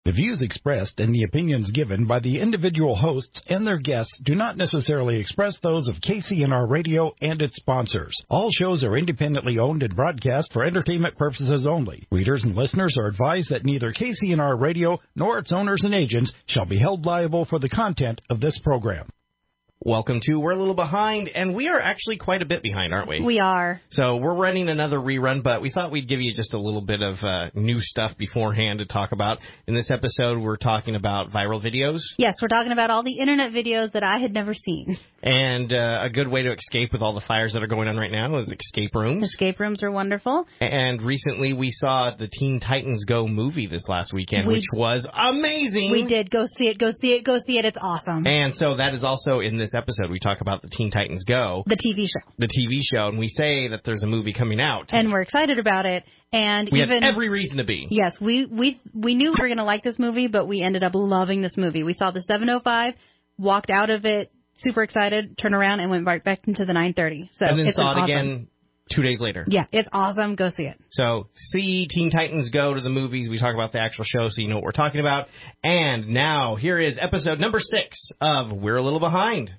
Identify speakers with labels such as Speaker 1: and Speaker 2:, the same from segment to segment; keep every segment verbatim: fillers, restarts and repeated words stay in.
Speaker 1: The views expressed and the opinions given by the individual hosts and their guests do not necessarily express those of K C N R Radio and its sponsors. All shows are independently owned and broadcast for entertainment purposes only. Readers and listeners are advised that neither K C N R Radio nor its owners and agents shall be held liable for the content of this program.
Speaker 2: Welcome to We're a Little Behind, and we are actually quite a bit behind, aren't we?
Speaker 3: We are.
Speaker 2: So we're running another rerun, but we thought we'd give you just a little bit of uh, new stuff beforehand to talk about. In this episode, we're talking about viral videos.
Speaker 3: Yes, we're talking about all the internet videos that I had never seen.
Speaker 2: And uh, a good way to escape with all the fires that are going on right now is escape rooms.
Speaker 3: Escape rooms are wonderful.
Speaker 2: And recently we saw the Teen Titans Go movie this last weekend, we, which was amazing.
Speaker 3: We did. Go see it. Go see it. Go see it. It's awesome.
Speaker 2: And so that is also in this episode. We talk about the Teen Titans Go.
Speaker 3: The T V show.
Speaker 2: The T V show. And we say that there's a movie coming out.
Speaker 3: And we're excited about it. And
Speaker 2: we
Speaker 3: even,
Speaker 2: have every reason to be.
Speaker 3: Yes, we, we, we knew we were going to like this movie, but we ended up loving this movie. We saw the seven oh five, walked out of it, super excited, turned around, and went right back into the nine thirty. So
Speaker 2: and then
Speaker 3: it's
Speaker 2: saw it
Speaker 3: awesome.
Speaker 2: again two days later.
Speaker 3: Yeah, it's awesome. Go see it.
Speaker 2: So see Teen Titans Go to the movies. We talk about the actual show so you know what we're talking about. And now here is episode number six of We're a Little Behind.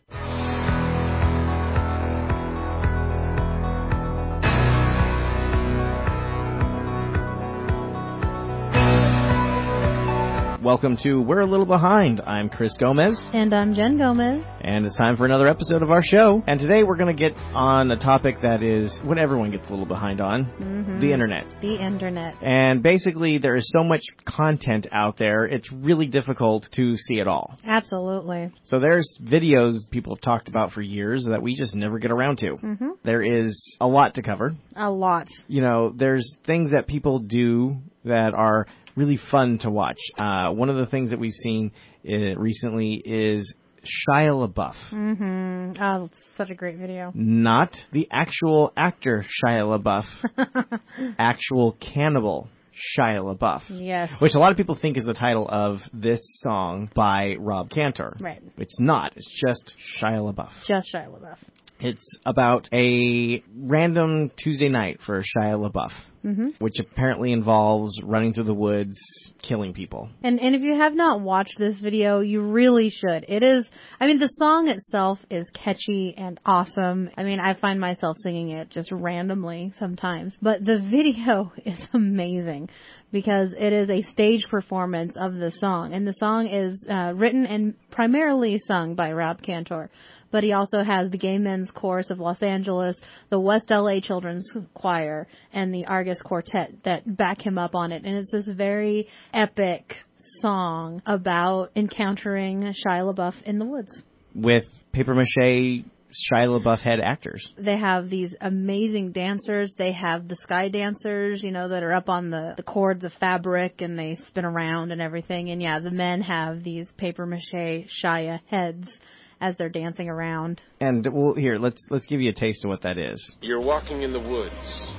Speaker 2: Welcome to We're a Little Behind. I'm Chris Gomez.
Speaker 3: And I'm Jen Gomez.
Speaker 2: And it's time for another episode of our show. And today we're going to get on a topic that is what everyone gets a little behind on, mm-hmm. the internet.
Speaker 3: The internet.
Speaker 2: And basically there is so much content out there, it's really difficult to see it all.
Speaker 3: Absolutely.
Speaker 2: So there's videos people have talked about for years that we just never get around to.
Speaker 3: Mm-hmm.
Speaker 2: There is a lot to cover.
Speaker 3: A lot.
Speaker 2: You know, there's things that people do that are really fun to watch. Uh, one of the things that we've seen uh, recently is Shia LaBeouf.
Speaker 3: Mm-hmm. Oh, such a great video.
Speaker 2: Not the actual actor Shia LaBeouf, actual cannibal Shia LaBeouf.
Speaker 3: Yes.
Speaker 2: Which a lot of people think is the title of this song by Rob Cantor.
Speaker 3: Right.
Speaker 2: It's not. It's just Shia LaBeouf.
Speaker 3: Just Shia LaBeouf.
Speaker 2: It's about a random Tuesday night for Shia LaBeouf,
Speaker 3: mm-hmm.
Speaker 2: which apparently involves running through the woods, killing people.
Speaker 3: And and if you have not watched this video, you really should. It is, I mean, the song itself is catchy and awesome. I mean, I find myself singing it just randomly sometimes. But the video is amazing because it is a stage performance of the song. And the song is uh, written and primarily sung by Rob Cantor. But he also has the Gay Men's Chorus of Los Angeles, the West L A Children's Choir, and the Argus Quartet that back him up on it. And it's this very epic song about encountering Shia LaBeouf in the woods.
Speaker 2: With papier-mâché Shia LaBeouf head actors.
Speaker 3: They have these amazing dancers. They have the sky dancers, you know, that are up on the, the cords of fabric and they spin around and everything. And yeah, the men have these papier-mâché Shia heads as they're dancing around.
Speaker 2: And well, here, let's let's give you a taste of what that is.
Speaker 4: You're walking in the woods.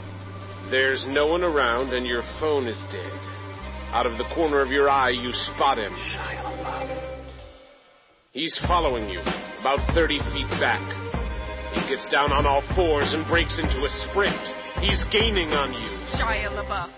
Speaker 4: There's no one around and your phone is dead. Out of the corner of your eye, you spot him. Shia LaBeouf. He's following you, about thirty feet back. He gets down on all fours and breaks into a sprint. He's gaining on you.
Speaker 5: Shia LaBeouf.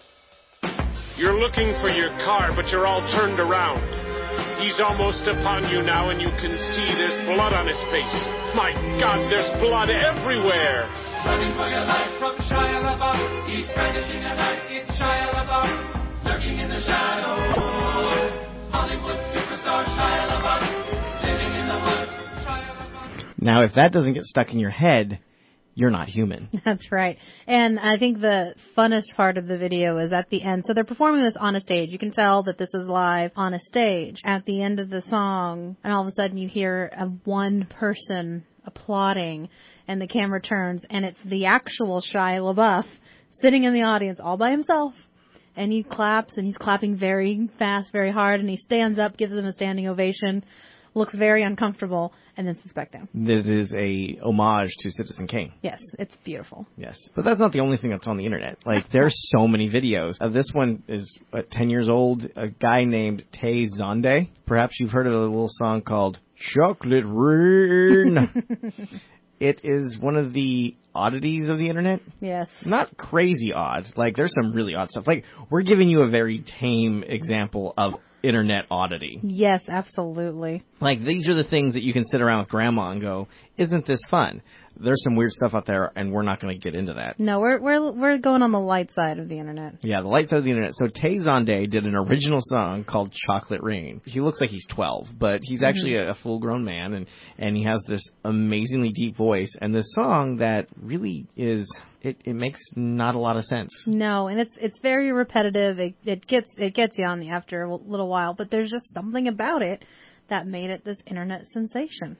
Speaker 4: You're looking for your car, but you're all turned around. He's almost upon you now, and you can see there's blood on his face. My God, there's blood everywhere.
Speaker 5: Running for your life from Shia LaBeouf. He's vanishing at night. It's Shia LaBeouf. Lurking in the shadows. Hollywood superstar Shia LaBeouf. Living in the woods. Shia LaBeouf.
Speaker 2: Now, if that doesn't get stuck in your head, you're not human.
Speaker 3: That's right. And I think the funnest part of the video is at the end. So they're performing this on a stage. You can tell that this is live on a stage. At the end of the song, and all of a sudden you hear a one person applauding, and the camera turns, and it's the actual Shia LaBeouf sitting in the audience all by himself. And he claps, and he's clapping very fast, very hard, and he stands up, gives them a standing ovation, looks very uncomfortable, and then sits back down.
Speaker 2: This is a homage to Citizen Kane.
Speaker 3: Yes, it's beautiful.
Speaker 2: Yes. But that's not the only thing that's on the internet. Like, there's so many videos. Uh, this one is, what, ten years old? A guy named Tay Zonde. Perhaps you've heard of a little song called Chocolate Rain. It is one of the oddities of the internet.
Speaker 3: Yes.
Speaker 2: Not crazy odd. Like, there's some really odd stuff. Like, we're giving you a very tame example of internet oddity.
Speaker 3: Yes, absolutely.
Speaker 2: Like, these are the things that you can sit around with grandma and go, isn't this fun? There's some weird stuff out there, and we're not going to get into that.
Speaker 3: No, we're we're we're going on the light side of the internet.
Speaker 2: Yeah, the light side of the internet. So Tay Zonday did an original song called Chocolate Rain. He looks like he's twelve, but he's mm-hmm. actually a, a full-grown man, and, and he has this amazingly deep voice. And this song that really is, it, it makes not a lot of sense.
Speaker 3: No, and it's it's very repetitive. It, it gets it gets you on the after a little while, but there's just something about it that made it this internet sensation.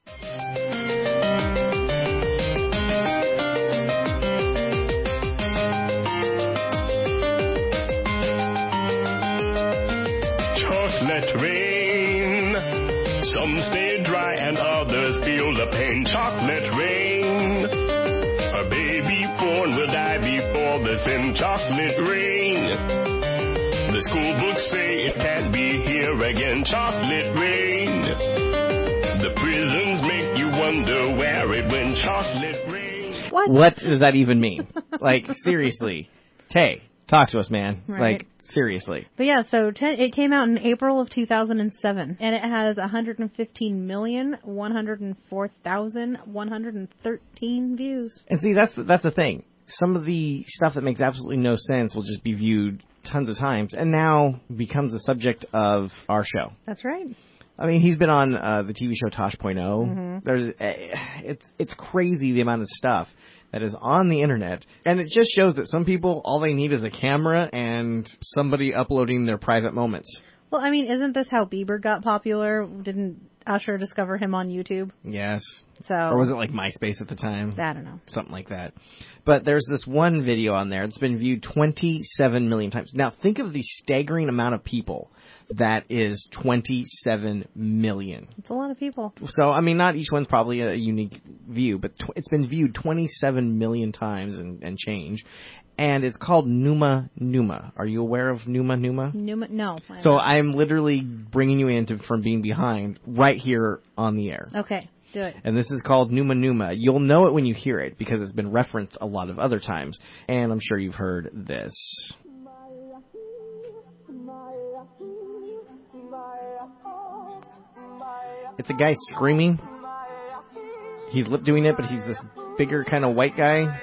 Speaker 6: Chocolate rain. Some stay dry and others feel the pain. Chocolate rain. A baby born will die before the sin. Chocolate rain. The school books say it can't be here again. Chocolate rain. The prisons make you wonder where it went. Chocolate rain.
Speaker 3: What?
Speaker 2: What does that even mean? Like, seriously. Tay, talk to us, man.
Speaker 3: Right.
Speaker 2: Like, seriously.
Speaker 3: But yeah, so ten, it came out in April of two thousand seven, and it has one hundred fifteen million, one hundred four thousand, one hundred thirteen views.
Speaker 2: And see, that's that's the thing. Some of the stuff that makes absolutely no sense will just be viewed tons of times, and now becomes the subject of our show.
Speaker 3: That's right.
Speaker 2: I mean, he's been on uh, the T V show Tosh point oh.
Speaker 3: Mm-hmm.
Speaker 2: There's, uh, it's it's crazy the amount of stuff that is on the internet, and it just shows that some people, all they need is a camera and somebody uploading their private moments.
Speaker 3: Well, I mean, isn't this how Bieber got popular? Didn't Usher discover him on YouTube?
Speaker 2: Yes.
Speaker 3: So,
Speaker 2: or was it like MySpace at the time?
Speaker 3: I don't know.
Speaker 2: Something like that. But there's this one video on there that's been viewed twenty-seven million times. Now, think of the staggering amount of people. That is twenty-seven million.
Speaker 3: It's a lot of people.
Speaker 2: So, I mean, not each one's probably a unique view, but tw- it's been viewed twenty-seven million times and, and change. And it's called Numa Numa. Are you aware of Numa Numa?
Speaker 3: Numa, no. I'm
Speaker 2: so
Speaker 3: not.
Speaker 2: I'm literally bringing you into from being behind right here on the air.
Speaker 3: Okay, do it.
Speaker 2: And this is called Numa Numa. You'll know it when you hear it because it's been referenced a lot of other times. And I'm sure you've heard this. It's a guy screaming. He's lip doing it, but he's this bigger kind of white guy.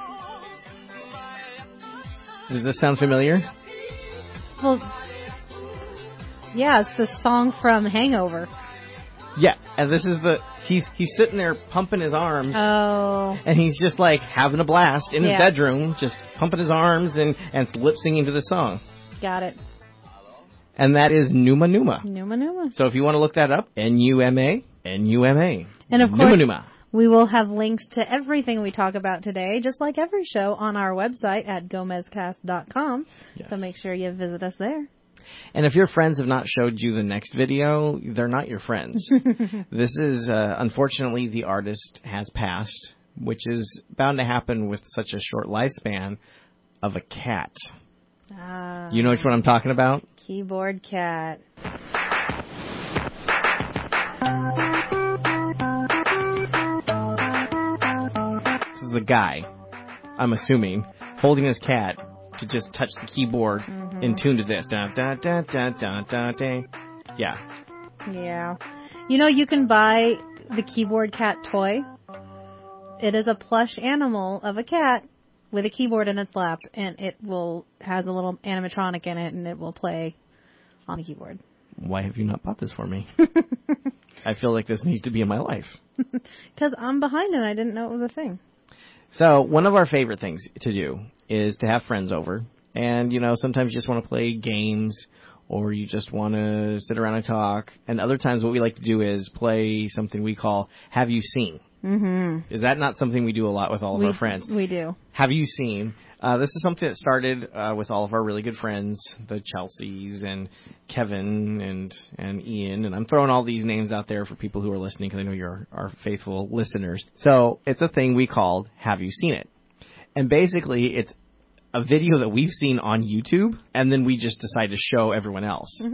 Speaker 2: Does this sound familiar?
Speaker 3: Well, yeah, it's the song from Hangover.
Speaker 2: Yeah, and this is the he's he's sitting there pumping his arms.
Speaker 3: Oh.
Speaker 2: And he's just like having a blast in his
Speaker 3: yeah.
Speaker 2: bedroom, just pumping his arms and and lip singing to the song.
Speaker 3: Got it.
Speaker 2: And that is Numa Numa.
Speaker 3: Numa Numa.
Speaker 2: So if you want to look that up, N U M A, N U M A.
Speaker 3: And of
Speaker 2: Numa
Speaker 3: course,
Speaker 2: Numa.
Speaker 3: We will have links to everything we talk about today, just like every show, on our website at gomez cast dot com.
Speaker 2: Yes.
Speaker 3: So make sure you visit us there.
Speaker 2: And if your friends have not showed you the next video, they're not your friends. This is, uh, unfortunately, the artist has passed, which is bound to happen with such a short lifespan of a cat.
Speaker 3: Uh,
Speaker 2: You know which one I'm talking about?
Speaker 3: Keyboard cat.
Speaker 2: This is the guy, I'm assuming, holding his cat to just touch the keyboard mm-hmm. in tune to this. Da, da, da, da, da, da, da. Yeah.
Speaker 3: Yeah. You know, you can buy the keyboard cat toy. It is a plush animal of a cat with a keyboard in its lap, and it will has a little animatronic in it, and it will play on the keyboard.
Speaker 2: Why have you not bought this for me? I feel like this needs to be in my life.
Speaker 3: Because I'm behind and I didn't know it was a thing.
Speaker 2: So one of our favorite things to do is to have friends over. And, you know, sometimes you just want to play games or you just want to sit around and talk. And other times what we like to do is play something we call Have You Seen?
Speaker 3: Mm-hmm.
Speaker 2: Is that not something we do a lot with all of
Speaker 3: we,
Speaker 2: our friends?
Speaker 3: We do.
Speaker 2: Have You Seen? Uh, this is something that started uh, with all of our really good friends, the Chelseas and Kevin and and Ian. And I'm throwing all these names out there for people who are listening because I know you're our faithful listeners. So it's a thing we called Have You Seen It? And basically it's a video that we've seen on YouTube, and then we just decide to show everyone else.
Speaker 3: Mm-hmm.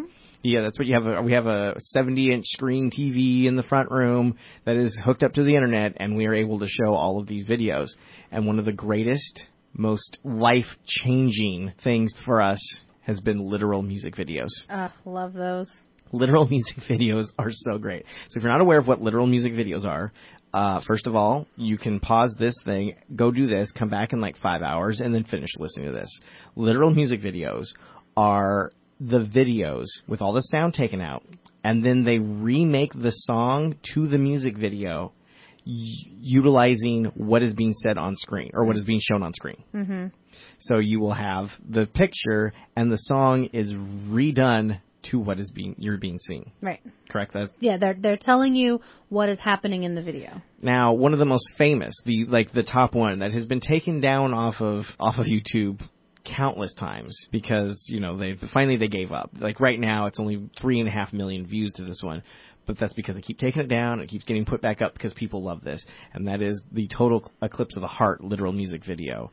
Speaker 2: Yeah, that's what you have. A, we have a seventy-inch screen T V in the front room that is hooked up to the internet, and we are able to show all of these videos. And one of the greatest, most life-changing things for us has been literal music videos.
Speaker 3: Uh, love those.
Speaker 2: Literal music videos are so great. So if you're not aware of what literal music videos are, uh, first of all, you can pause this thing, go do this, come back in like five hours, and then finish listening to this. Literal music videos are the videos with all the sound taken out, and then they remake the song to the music video y- utilizing what is being said on screen, or what is being shown on screen.
Speaker 3: Mm-hmm.
Speaker 2: So you will have the picture, and the song is redone to what is being you're being seen.
Speaker 3: Right.
Speaker 2: Correct? That's,
Speaker 3: Yeah, they're they're telling you what is happening in the video.
Speaker 2: now, one of the most famous, the like the top one that has been taken down off of off of YouTube countless times because, you know, they finally they gave up. Like right now, it's only three and a half million views to this one, but that's because they keep taking it down. It keeps getting put back up because people love this, and that is the Total Eclipse of the Heart literal music video.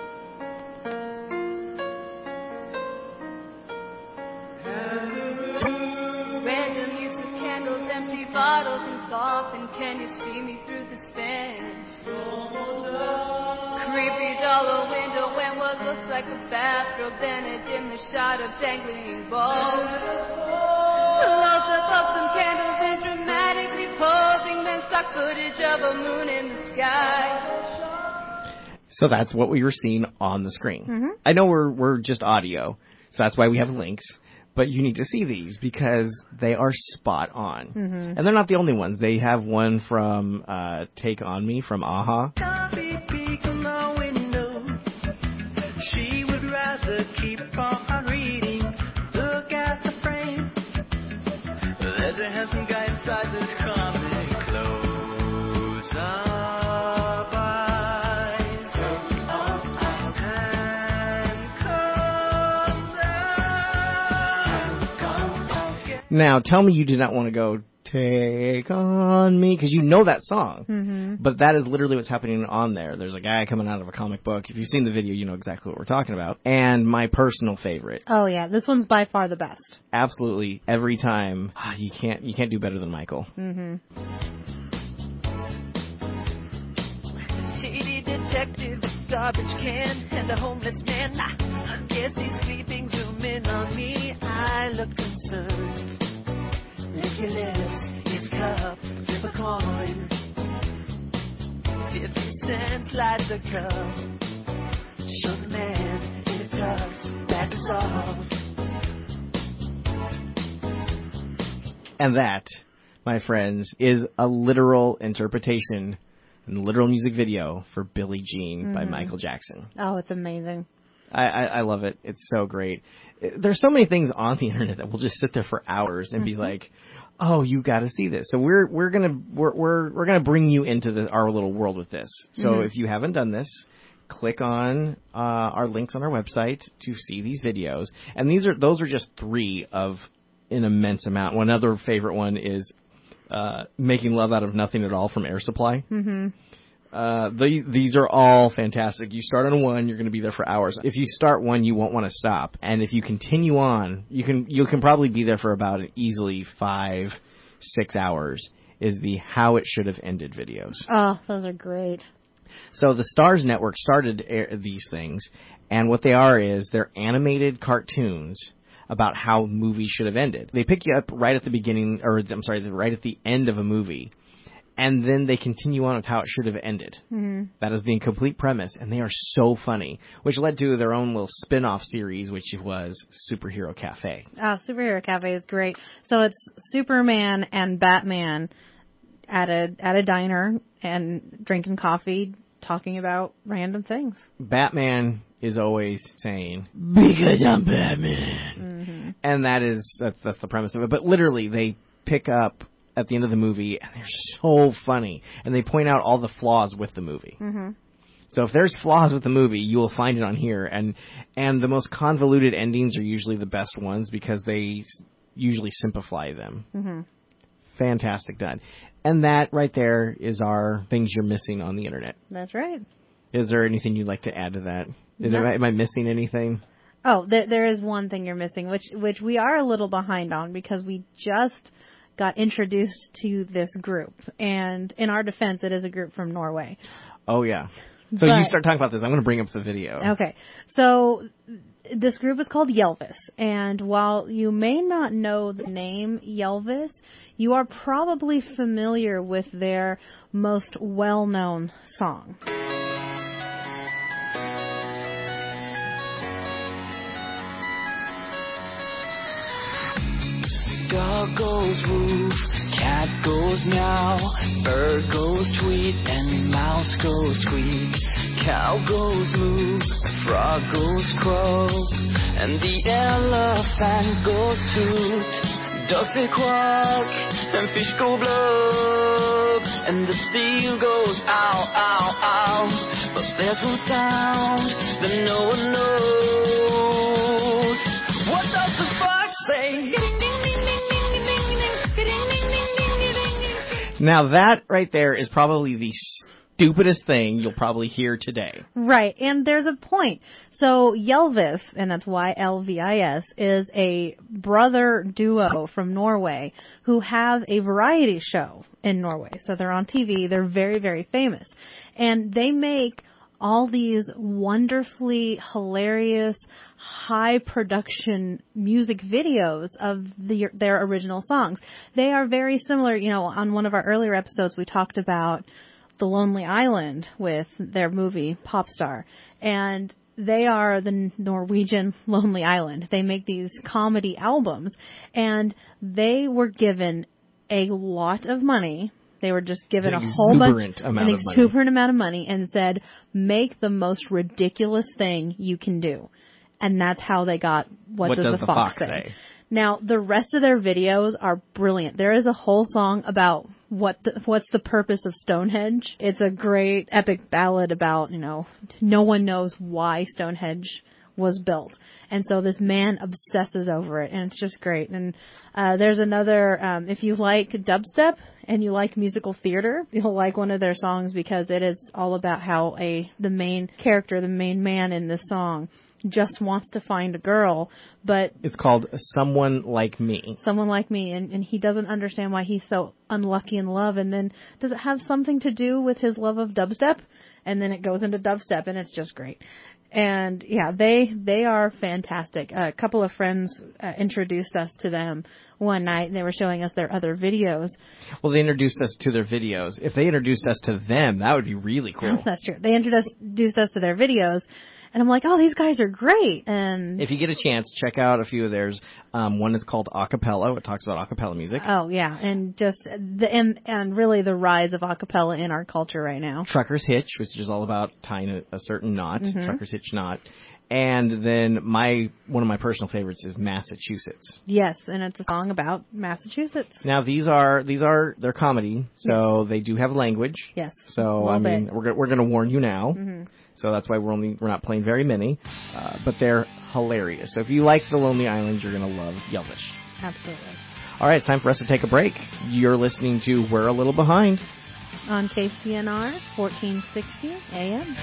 Speaker 7: Random use of candles, empty bottles, and thought. And can you see me through the spans? Creepy dollar window and what looks like a bathrobe, then a dimly shot of dangling balls. Close up of some candles and dramatically posing, then stock footage of a moon in the sky.
Speaker 2: So that's what we were seeing on the screen.
Speaker 3: Mm-hmm.
Speaker 2: I know we're we're just audio, so that's why we have links. But you need to see these because they are spot on.
Speaker 3: Mm-hmm.
Speaker 2: And they're not the only ones. They have one from uh, Take On Me from A-ha.
Speaker 8: Coffee peek on the window. She would rather keep on reading. Look at the frame. There's a handsome guy inside this comic. Close up eyes. Close up eyes. Hand comes down.
Speaker 2: Now, tell me you did not want to go Take On Me, because you know that song.
Speaker 3: Mm-hmm.
Speaker 2: But that is literally what's happening on there. There's a guy coming out of a comic book. If you've seen the video, you know exactly what we're talking about. And my personal favorite.
Speaker 3: Oh yeah, this one's by far the best.
Speaker 2: Absolutely, every time, you can't you can't do better than Michael.
Speaker 3: Mm-hmm.
Speaker 8: Shady detective, garbage can, and a homeless man. I guess he's sleeping, zoom in on me. I look concerned. Lick your lips, his cup, flip a coin. Fifty cents lights a cup. Show the man in the tux, that is all.
Speaker 2: And that, my friends, is a literal interpretation and literal music video for Billie Jean mm-hmm. by Michael Jackson.
Speaker 3: Oh, it's amazing.
Speaker 2: I, I, I love it. It's so great. There's so many things on the internet that will just sit there for hours and mm-hmm. be like, "Oh, you got to see this." So we're we're gonna we're we're, we're gonna bring you into the, our little world with this. So mm-hmm. if you haven't done this, click on uh, our links on our website to see these videos. And these are those are just three of an immense amount. One other favorite one is uh, Making Love Out of Nothing at All from Air Supply.
Speaker 3: Mm-hmm.
Speaker 2: Uh, the, these are all fantastic. You start on one, you're going to be there for hours. If you start one, you won't want to stop. And if you continue on, you can you can probably be there for about easily five, six hours. Is the How It Should Have Ended videos.
Speaker 3: Oh, those are great.
Speaker 2: So the Starz Network started air, these things, and what they are is they're animated cartoons about how movies should have ended. They pick you up right at the beginning, or I'm sorry, right at the end of a movie. And then they continue on with how it should have ended.
Speaker 3: Mm-hmm. That
Speaker 2: is the incomplete premise, and they are so funny, which led to their own little spin-off series, which was Superhero Cafe.
Speaker 3: Ah, oh, Superhero Cafe is great. So it's Superman and Batman at a at a diner and drinking coffee, talking about random things.
Speaker 2: Batman is always saying, "Because I'm Batman," mm-hmm. and that is that's that's the premise of it. But literally, they pick up at the end of the movie, and they're so funny. And they point out all the flaws with the movie.
Speaker 3: Mm-hmm.
Speaker 2: So if there's flaws with the movie, you will find it on here. And and the most convoluted endings are usually the best ones because they usually simplify them.
Speaker 3: Mm-hmm.
Speaker 2: Fantastic done. And that right there is our things you're missing on the internet.
Speaker 3: That's right.
Speaker 2: Is there anything you'd like to add to that? Is
Speaker 3: no.
Speaker 2: there, am I missing anything?
Speaker 3: Oh, there, there is one thing you're missing, which which we are a little behind on because we just got introduced to this group. And in our defense, it is a group from Norway.
Speaker 2: Oh, yeah. So
Speaker 3: But-
Speaker 2: you start talking about this. I'm going to bring up the video.
Speaker 3: Okay. So this group is called Ylvis. And while you may not know the name Ylvis, you are probably familiar with their most well-known song.
Speaker 8: Dog goes woof, cat goes meow, bird goes tweet, and mouse goes squeak. Cow goes moo, frog goes croak, and the elephant goes toot. Ducks they quack, and fish go blub, and the seal goes ow, ow, ow. But there's one sound that no one knows. What does the fox say?
Speaker 2: Now, that right there is probably the stupidest thing you'll probably hear today.
Speaker 3: Right, and there's a point. So Ylvis, and that's Y L V I S, is a brother duo from Norway who have a variety show in Norway. So they're on T V. They're very, very famous. And they make all these wonderfully hilarious, high production music videos of the, their original songs. They are very similar. You know, on one of our earlier episodes, we talked about The Lonely Island with their movie Popstar. And they are the Norwegian Lonely Island. They make these comedy albums, and they were given a lot of money. They were just given
Speaker 2: An
Speaker 3: a whole bunch,
Speaker 2: exuberant amount
Speaker 3: an
Speaker 2: of money.
Speaker 3: exuberant amount of money, and said, "Make the most ridiculous thing you can do." And that's how they got What,
Speaker 2: What
Speaker 3: Does,
Speaker 2: Does
Speaker 3: the,
Speaker 2: the
Speaker 3: Fox,
Speaker 2: Fox
Speaker 3: say?
Speaker 2: Say?
Speaker 3: Now, the rest of their videos are brilliant. There is a whole song about what the, what's the purpose of Stonehenge. It's a great epic ballad about, you know, no one knows why Stonehenge was built. And so this man obsesses over it, and it's just great. And uh, there's another, um, if you like dubstep and you like musical theater, you'll like one of their songs because it is all about how a the main character, the main man in this song, just wants to find a girl, but
Speaker 2: It's called Someone Like Me.
Speaker 3: someone like me, and, and he doesn't understand why he's so unlucky in love. And then does it have something to do with his love of dubstep? And then it goes into dubstep, and it's just great. And yeah, they they are fantastic. A couple of friends uh, introduced us to them one night, and they were showing us their other videos.
Speaker 2: Well, they introduced us to their videos. If they introduced us to them, that would be really cool.
Speaker 3: That's true. They introduced introduced us to their videos, and I'm like, oh, these guys are great. And
Speaker 2: If you get a chance, check out a few of theirs. Um, one is called Acapella. It talks about acapella music.
Speaker 3: oh yeah, and just the and, and really the rise of acapella in our culture right now.
Speaker 2: Trucker's Hitch, which is all about tying a, a certain knot.
Speaker 3: Mm-hmm.
Speaker 2: Trucker's Hitch knot. And then my one of my personal favorites is Massachusetts.
Speaker 3: Yes, and it's a song about Massachusetts.
Speaker 2: Now these are these are they're comedy, so they do have language.
Speaker 3: Yes.
Speaker 2: So
Speaker 3: a
Speaker 2: I
Speaker 3: little
Speaker 2: mean,
Speaker 3: bit.
Speaker 2: we're gonna, we're going to warn you now.
Speaker 3: Mm-hmm.
Speaker 2: So that's why we're only we're not playing very many, uh, but they're hilarious. So if you like The Lonely Island, you're gonna love Ylvis.
Speaker 3: Absolutely.
Speaker 2: All right, it's time for us to take a break. You're listening to We're a Little Behind.
Speaker 3: On K C N R, fourteen sixty A M.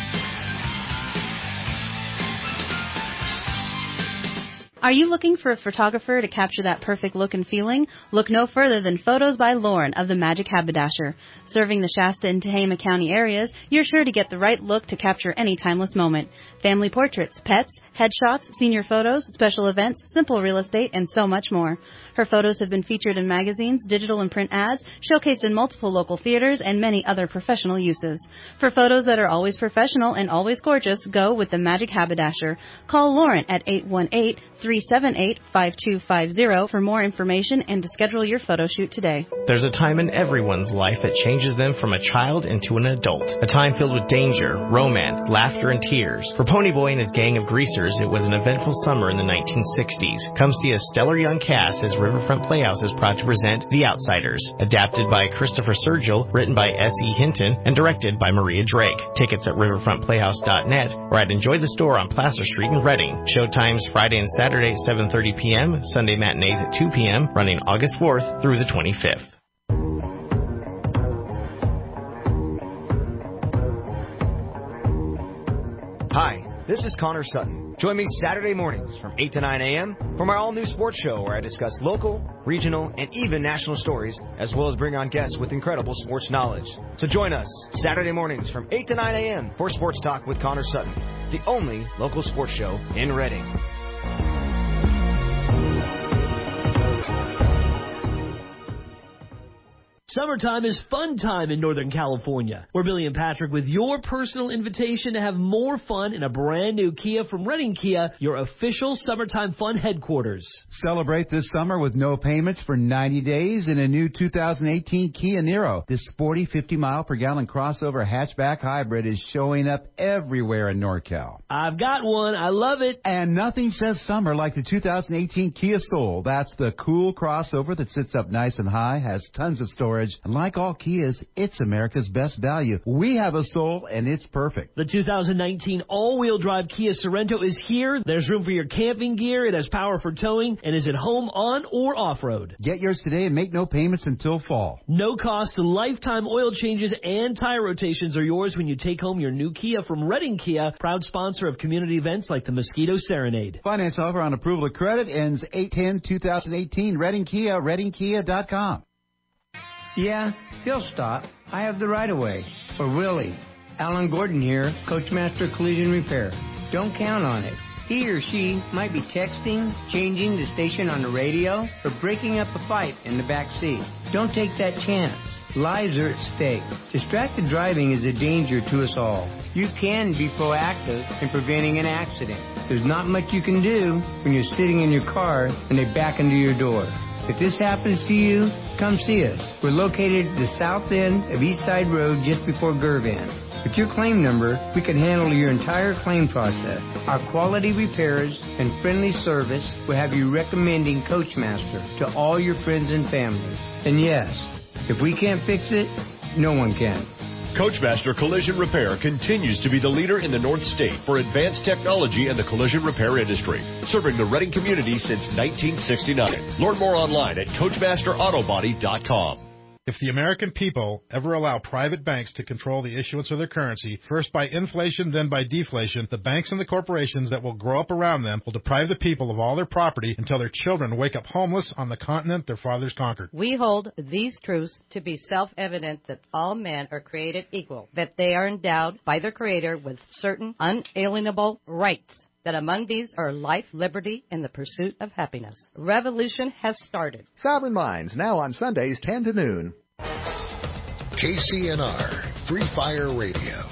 Speaker 9: Are you looking for a photographer to capture that perfect look and feeling? Look no further than Photos by Lauren of the Magic Haberdasher. Serving the Shasta and Tehama County areas, you're sure to get the right look to capture any timeless moment. Family portraits, pets, headshots, senior photos, special events, simple real estate, and so much more. Her photos have been featured in magazines, digital and print ads, showcased in multiple local theaters, and many other professional uses. For photos that are always professional and always gorgeous, go with the Magic Haberdasher. Call Lauren at eight one eight, three seven eight, five two five zero for more information and to schedule your photo shoot today.
Speaker 2: There's a time in everyone's life that changes them from a child into an adult. A time filled with danger, romance, laughter, and tears. For Ponyboy and his gang of greasers, it was an eventful summer in the nineteen sixties. Come see a stellar young cast as Riverfront Playhouse is proud to present The Outsiders. Adapted by Christopher Sergel, written by S E Hinton, and directed by Maria Drake. Tickets at riverfront playhouse dot net or at Enjoy the Store on Placer Street in Reading. Showtimes Friday and Saturday at seven thirty p.m., Sunday matinees at two p.m., running August fourth through the twenty-fifth.
Speaker 10: Hi, this is Connor Sutton. Join me Saturday mornings from eight to nine a.m. for my all-new sports show where I discuss local, regional, and even national stories, as well as bring on guests with incredible sports knowledge. So join us Saturday mornings from eight to nine a.m. for Sports Talk with Connor Sutton, the only local sports show in Reading.
Speaker 11: Summertime is fun time in Northern California. We're Billy and Patrick with your personal invitation to have more fun in a brand new Kia from Reading Kia, your official summertime fun headquarters.
Speaker 12: Celebrate this summer with no payments for ninety days in a new two thousand eighteen Kia Niro. This sporty fifty mile per gallon crossover hatchback hybrid is showing up everywhere in NorCal.
Speaker 11: I've got one. I love it.
Speaker 12: And nothing says summer like the two thousand eighteen Kia Soul. That's the cool crossover that sits up nice and high, has tons of storage. And like all Kias, it's America's best value. We have a Soul, and it's perfect.
Speaker 11: The two thousand nineteen all-wheel drive Kia Sorento is here. There's room for your camping gear. It has power for towing and is at home on or off-road.
Speaker 12: Get yours today and make no payments until fall.
Speaker 11: No cost, lifetime oil changes and tire rotations are yours when you take home your new Kia from Reading Kia, proud sponsor of community events like the Mosquito Serenade.
Speaker 12: Finance offer on approval of credit ends eight ten twenty eighteen. Reading Kia, reading kia dot com.
Speaker 13: Yeah, he'll stop. I have the right of way. Or will he? Alan Gordon here, Coachmaster Collision Repair. Don't count on it. He or she might be texting, changing the station on the radio, or breaking up a fight in the back seat. Don't take that chance. Lives are at stake. Distracted driving is a danger to us all. You can be proactive in preventing an accident. There's not much you can do when you're sitting in your car and they back into your door. If this happens to you, come see us. We're located at the south end of East Side Road just before Gervan. With your claim number, we can handle your entire claim process. Our quality repairs and friendly service will have you recommending Coachmaster to all your friends and family. And yes, if we can't fix it, no one can.
Speaker 14: Coachmaster Collision Repair continues to be the leader in the North State for advanced technology in the collision repair industry, serving the Reading community since nineteen sixty-nine. Learn more online at coachmaster auto body dot com.
Speaker 15: If the American people ever allow private banks to control the issuance of their currency, first by inflation, then by deflation, the banks and the corporations that will grow up around them will deprive the people of all their property until their children wake up homeless on the continent their fathers conquered.
Speaker 16: We hold these truths to be self-evident that all men are created equal, that they are endowed by their Creator with certain unalienable rights, that among these are life, liberty, and the pursuit of happiness. Revolution has started.
Speaker 17: Sovereign Minds, now on Sundays, ten to noon.
Speaker 18: K C N R, Free Fire Radio.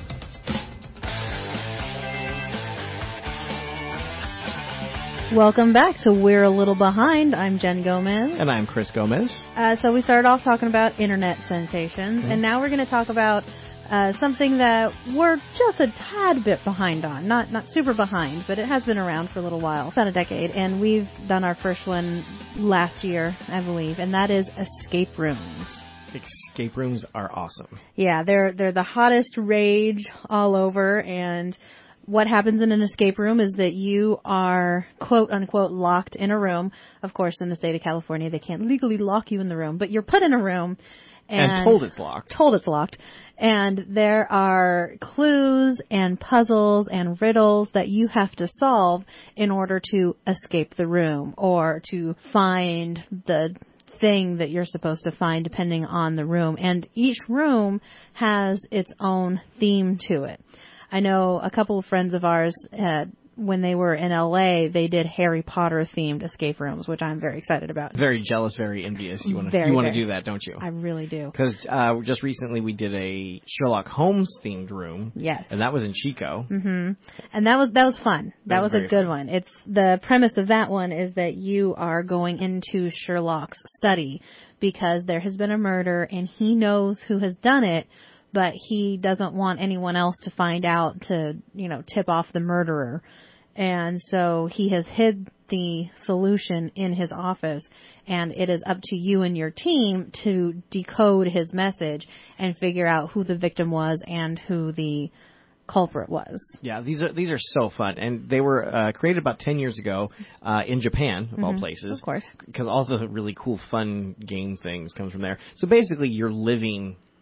Speaker 3: Welcome back to We're a Little Behind. I'm Jen Gomez.
Speaker 2: And I'm Chris Gomez.
Speaker 3: Uh, so we started off talking about internet sensations, mm-hmm. and now we're going to talk about Uh, something that we're just a tad bit behind on. Not not super behind, but it has been around for a little while, about a decade. And we've done our first one last year, I believe, and that is escape rooms.
Speaker 2: Escape rooms are awesome.
Speaker 3: Yeah, they're they're the hottest rage all over. And what happens in an escape room is that you are, quote unquote, locked in a room. Of course, in the state of California, they can't legally lock you in the room, but you're put in a room. And,
Speaker 2: and told it's locked.
Speaker 3: Told it's locked. And there are clues and puzzles and riddles that you have to solve in order to escape the room or to find the thing that you're supposed to find depending on the room. And each room has its own theme to it. I know a couple of friends of ours had, when they were in L A, they did Harry Potter themed escape rooms, which I'm very excited about.
Speaker 2: Very jealous, very envious. You want to you want to do that, don't you?
Speaker 3: I really do.
Speaker 2: Because uh, just recently we did a Sherlock Holmes themed room.
Speaker 3: Yes.
Speaker 2: And that was in Chico.
Speaker 3: Mhm. And that was that was fun. That, that was, was a good
Speaker 2: fun.
Speaker 3: one. It's the premise of that one is that you are going into Sherlock's study because there has been a murder and he knows who has done it, but he doesn't want anyone else to find out to, you know, tip off the murderer. And so he has hid the solution in his office, and it is up to you and your team to decode his message and figure out who the victim was and who the culprit was.
Speaker 2: Yeah, these are these are so fun, and they were uh, created about ten years ago uh, in Japan, of
Speaker 3: mm-hmm.
Speaker 2: all places.
Speaker 3: Of course.
Speaker 2: Because all the really cool, fun game things comes from there. So basically, you're living...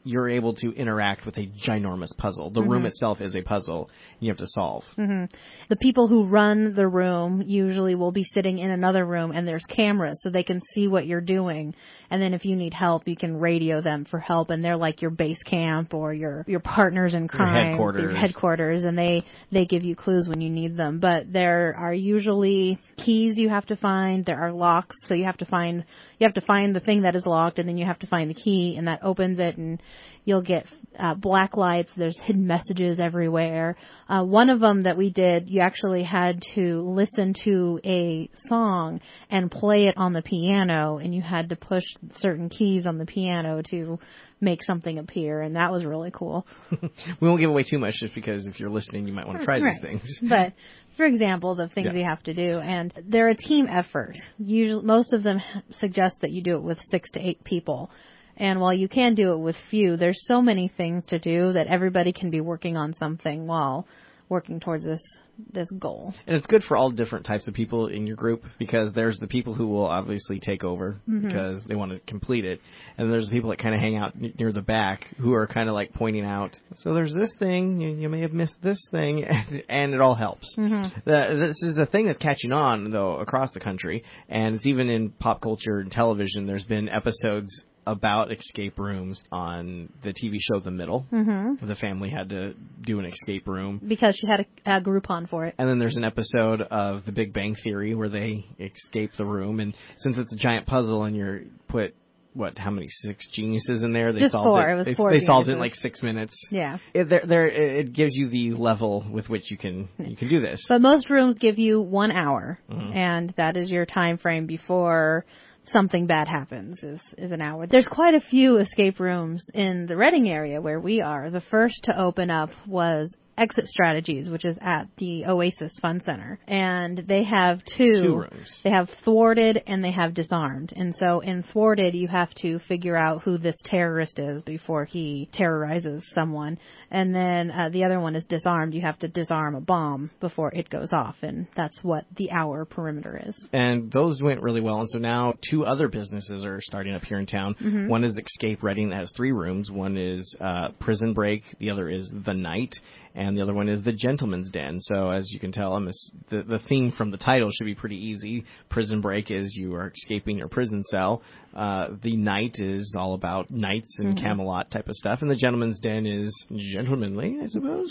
Speaker 2: you're able to interact with a ginormous puzzle. The
Speaker 3: Mhm.
Speaker 2: room itself is a puzzle you have to solve.
Speaker 3: hmm The people who run the room usually will be sitting in another room, and there's cameras so they can see what you're doing. And then if you need help, you can radio them for help, and they're like your base camp or your your partners in crime,
Speaker 2: headquarters.
Speaker 3: your headquarters, and they they give you clues when you need them. But there are usually keys you have to find. There are locks, so you have to find you have to find the thing that is locked, and then you have to find the key, and that opens it, and you'll get uh, black lights. There's hidden messages everywhere. Uh, one of them that we did, you actually had to listen to a song and play it on the piano, and you had to push certain keys on the piano to make something appear, and that was really cool.
Speaker 2: We won't give away too much just because if you're listening, you might want to try
Speaker 3: Right.
Speaker 2: these things.
Speaker 3: But for examples of things
Speaker 2: Yeah.
Speaker 3: you have to do, and they're a team effort. Usually, most of them suggest that you do it with six to eight people. And while you can do it with few, there's so many things to do that everybody can be working on something while working towards this this goal.
Speaker 2: And it's good for all different types of people in your group because there's the people who will obviously take over
Speaker 3: Mhm.
Speaker 2: because they want to complete it. And then there's the people that kind of hang out n- near the back who are kind of like pointing out, so there's this thing, you, you may have missed this thing, and, and it all helps.
Speaker 3: Mhm.
Speaker 2: The, this is a thing that's catching on, though, across the country. And it's even in pop culture and television. There's been episodes about escape rooms on the T V show The Middle.
Speaker 3: Mhm.
Speaker 2: The family had to do an escape room.
Speaker 3: Because she had a, a Groupon for it.
Speaker 2: And then there's an episode of The Big Bang Theory where they escape the room. And since it's a giant puzzle and you're put, what, how many, six geniuses in there? They
Speaker 3: Just
Speaker 2: solved
Speaker 3: four.
Speaker 2: it.
Speaker 3: It was
Speaker 2: they,
Speaker 3: four
Speaker 2: They solved it in
Speaker 3: geniuses.
Speaker 2: like six minutes.
Speaker 3: Yeah.
Speaker 2: It, there, there, it gives you the level with which you can you can do this.
Speaker 3: But most rooms give you one hour,
Speaker 2: Mhm.
Speaker 3: and that is your time frame before something bad happens, is, is an hour. There's quite a few escape rooms in the Reading area where we are. The first to open up was Exit Strategies, which is at the Oasis Fun Center. And they have two.
Speaker 2: Two rooms.
Speaker 3: They have Thwarted and they have Disarmed. And so in Thwarted, you have to figure out who this terrorist is before he terrorizes someone. And then uh, the other one is Disarmed. You have to disarm a bomb before it goes off. And that's what the hour perimeter is.
Speaker 2: And those went really well. And so now two other businesses are starting up here in town.
Speaker 3: Mhm.
Speaker 2: One is Escape Reading that has three rooms. One is uh, Prison Break. The other is The Night. And the other one is The Gentleman's Den. So as you can tell, I'm ass- the, the theme from the title should be pretty easy. Prison Break is you are escaping your prison cell. Uh, the Night is all about knights and
Speaker 3: Mhm.
Speaker 2: Camelot type of stuff. And The Gentleman's Den is gentlemanly, I suppose.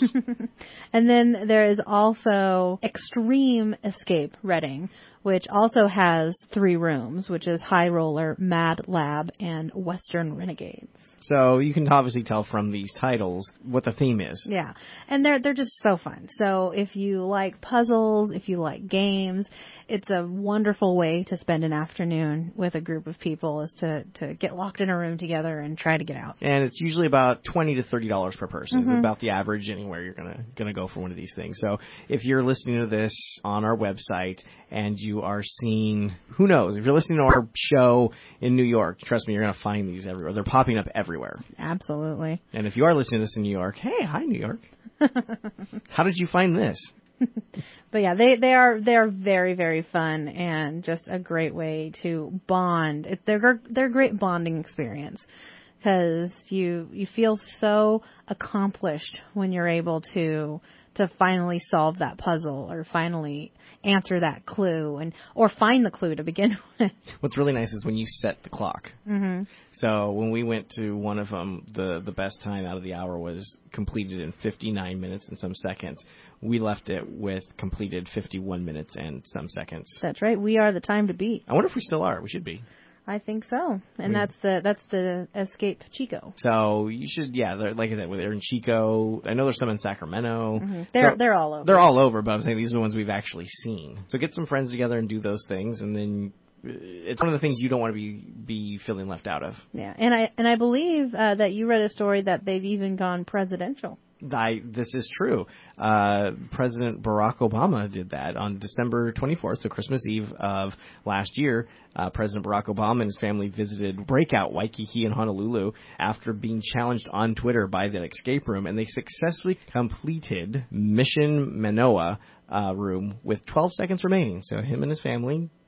Speaker 3: And then there is also Extreme Escape Reading, which also has three rooms, which is High Roller, Mad Lab, and Western Renegades.
Speaker 2: So you can obviously tell from these titles what the theme is.
Speaker 3: Yeah, and they're they're just so fun. So if you like puzzles, if you like games, it's a wonderful way to spend an afternoon with a group of people is to, to get locked in a room together and try to get out.
Speaker 2: And it's usually about twenty to thirty dollars per person.
Speaker 3: Mhm.
Speaker 2: It's about the average anywhere you're gonna gonna go for one of these things. So if you're listening to this on our website and you are seeing, who knows, if you're listening to our show in New York, trust me, you're gonna find these everywhere. They're popping up everywhere.
Speaker 3: Absolutely.
Speaker 2: And if you are listening to this in New York, hey, hi New York. How did you find this?
Speaker 3: But yeah, they they are they are very very fun and just a great way to bond. It, they're they're a great bonding experience because you you feel so accomplished when you're able to to finally solve that puzzle or finally answer that clue and or find the clue to begin with.
Speaker 2: What's really nice is when you set the clock.
Speaker 3: Mhm.
Speaker 2: So when we went to one of them, the the best time out of the hour was completed in fifty-nine minutes and some seconds. We left it with completed fifty-one minutes and some seconds.
Speaker 3: That's right. We are the time to beat.
Speaker 2: I wonder if we still are. We should be.
Speaker 3: I think so. And
Speaker 2: We-
Speaker 3: that's the that's the Escape Chico.
Speaker 2: So you should, yeah, they're- like I said, they're in Chico. I know there's some in Sacramento.
Speaker 3: Mhm. They're
Speaker 2: So-
Speaker 3: they're all over.
Speaker 2: They're all over, but I'm saying these are the ones we've actually seen. So get some friends together and do those things, and then uh, it's one of the things you don't want to be be feeling left out of.
Speaker 3: Yeah, and I and I believe uh, that you read a story that they've even gone presidential.
Speaker 2: I, this is true. Uh, President Barack Obama did that on December twenty-fourth, so Christmas Eve of last year. Uh, President Barack Obama and his family visited Breakout Waikiki in Honolulu after being challenged on Twitter by the escape room, and they successfully completed Mission Manoa uh, room with twelve seconds remaining. So him and his family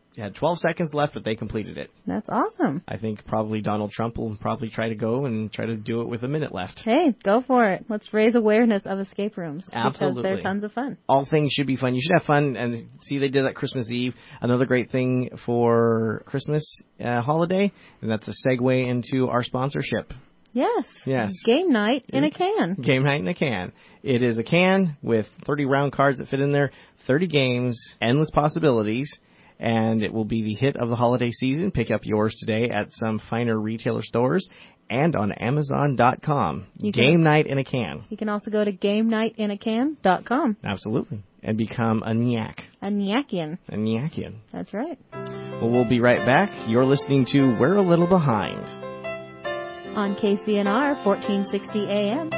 Speaker 2: had twelve seconds left, but they completed it.
Speaker 3: That's awesome.
Speaker 2: I think probably Donald Trump will probably try to go and try to do it with a minute left.
Speaker 3: Hey, go for it. Let's raise awareness of escape rooms.
Speaker 2: Absolutely.
Speaker 3: Because they're tons of fun.
Speaker 2: All things should be fun. You should have fun. And see, they did that Christmas Eve. Another great thing for Christmas uh, holiday, and that's a segue into our sponsorship.
Speaker 3: Yes.
Speaker 2: Yes.
Speaker 3: Game night in a can.
Speaker 2: Game night in a can. It is a can with thirty round cards that fit in there, thirty games, endless possibilities, and it will be the hit of the holiday season. Pick up yours today at some finer retailer stores and on Amazon dot com.
Speaker 3: You
Speaker 2: Game
Speaker 3: can,
Speaker 2: night in a can.
Speaker 3: You can also go to game night in a can dot com.
Speaker 2: Absolutely. And become a Nyak.
Speaker 3: A Nyakian.
Speaker 2: A Nyakian.
Speaker 3: That's right.
Speaker 2: Well, we'll be right back. You're listening to We're a Little Behind
Speaker 3: on K C N R fourteen sixty A M.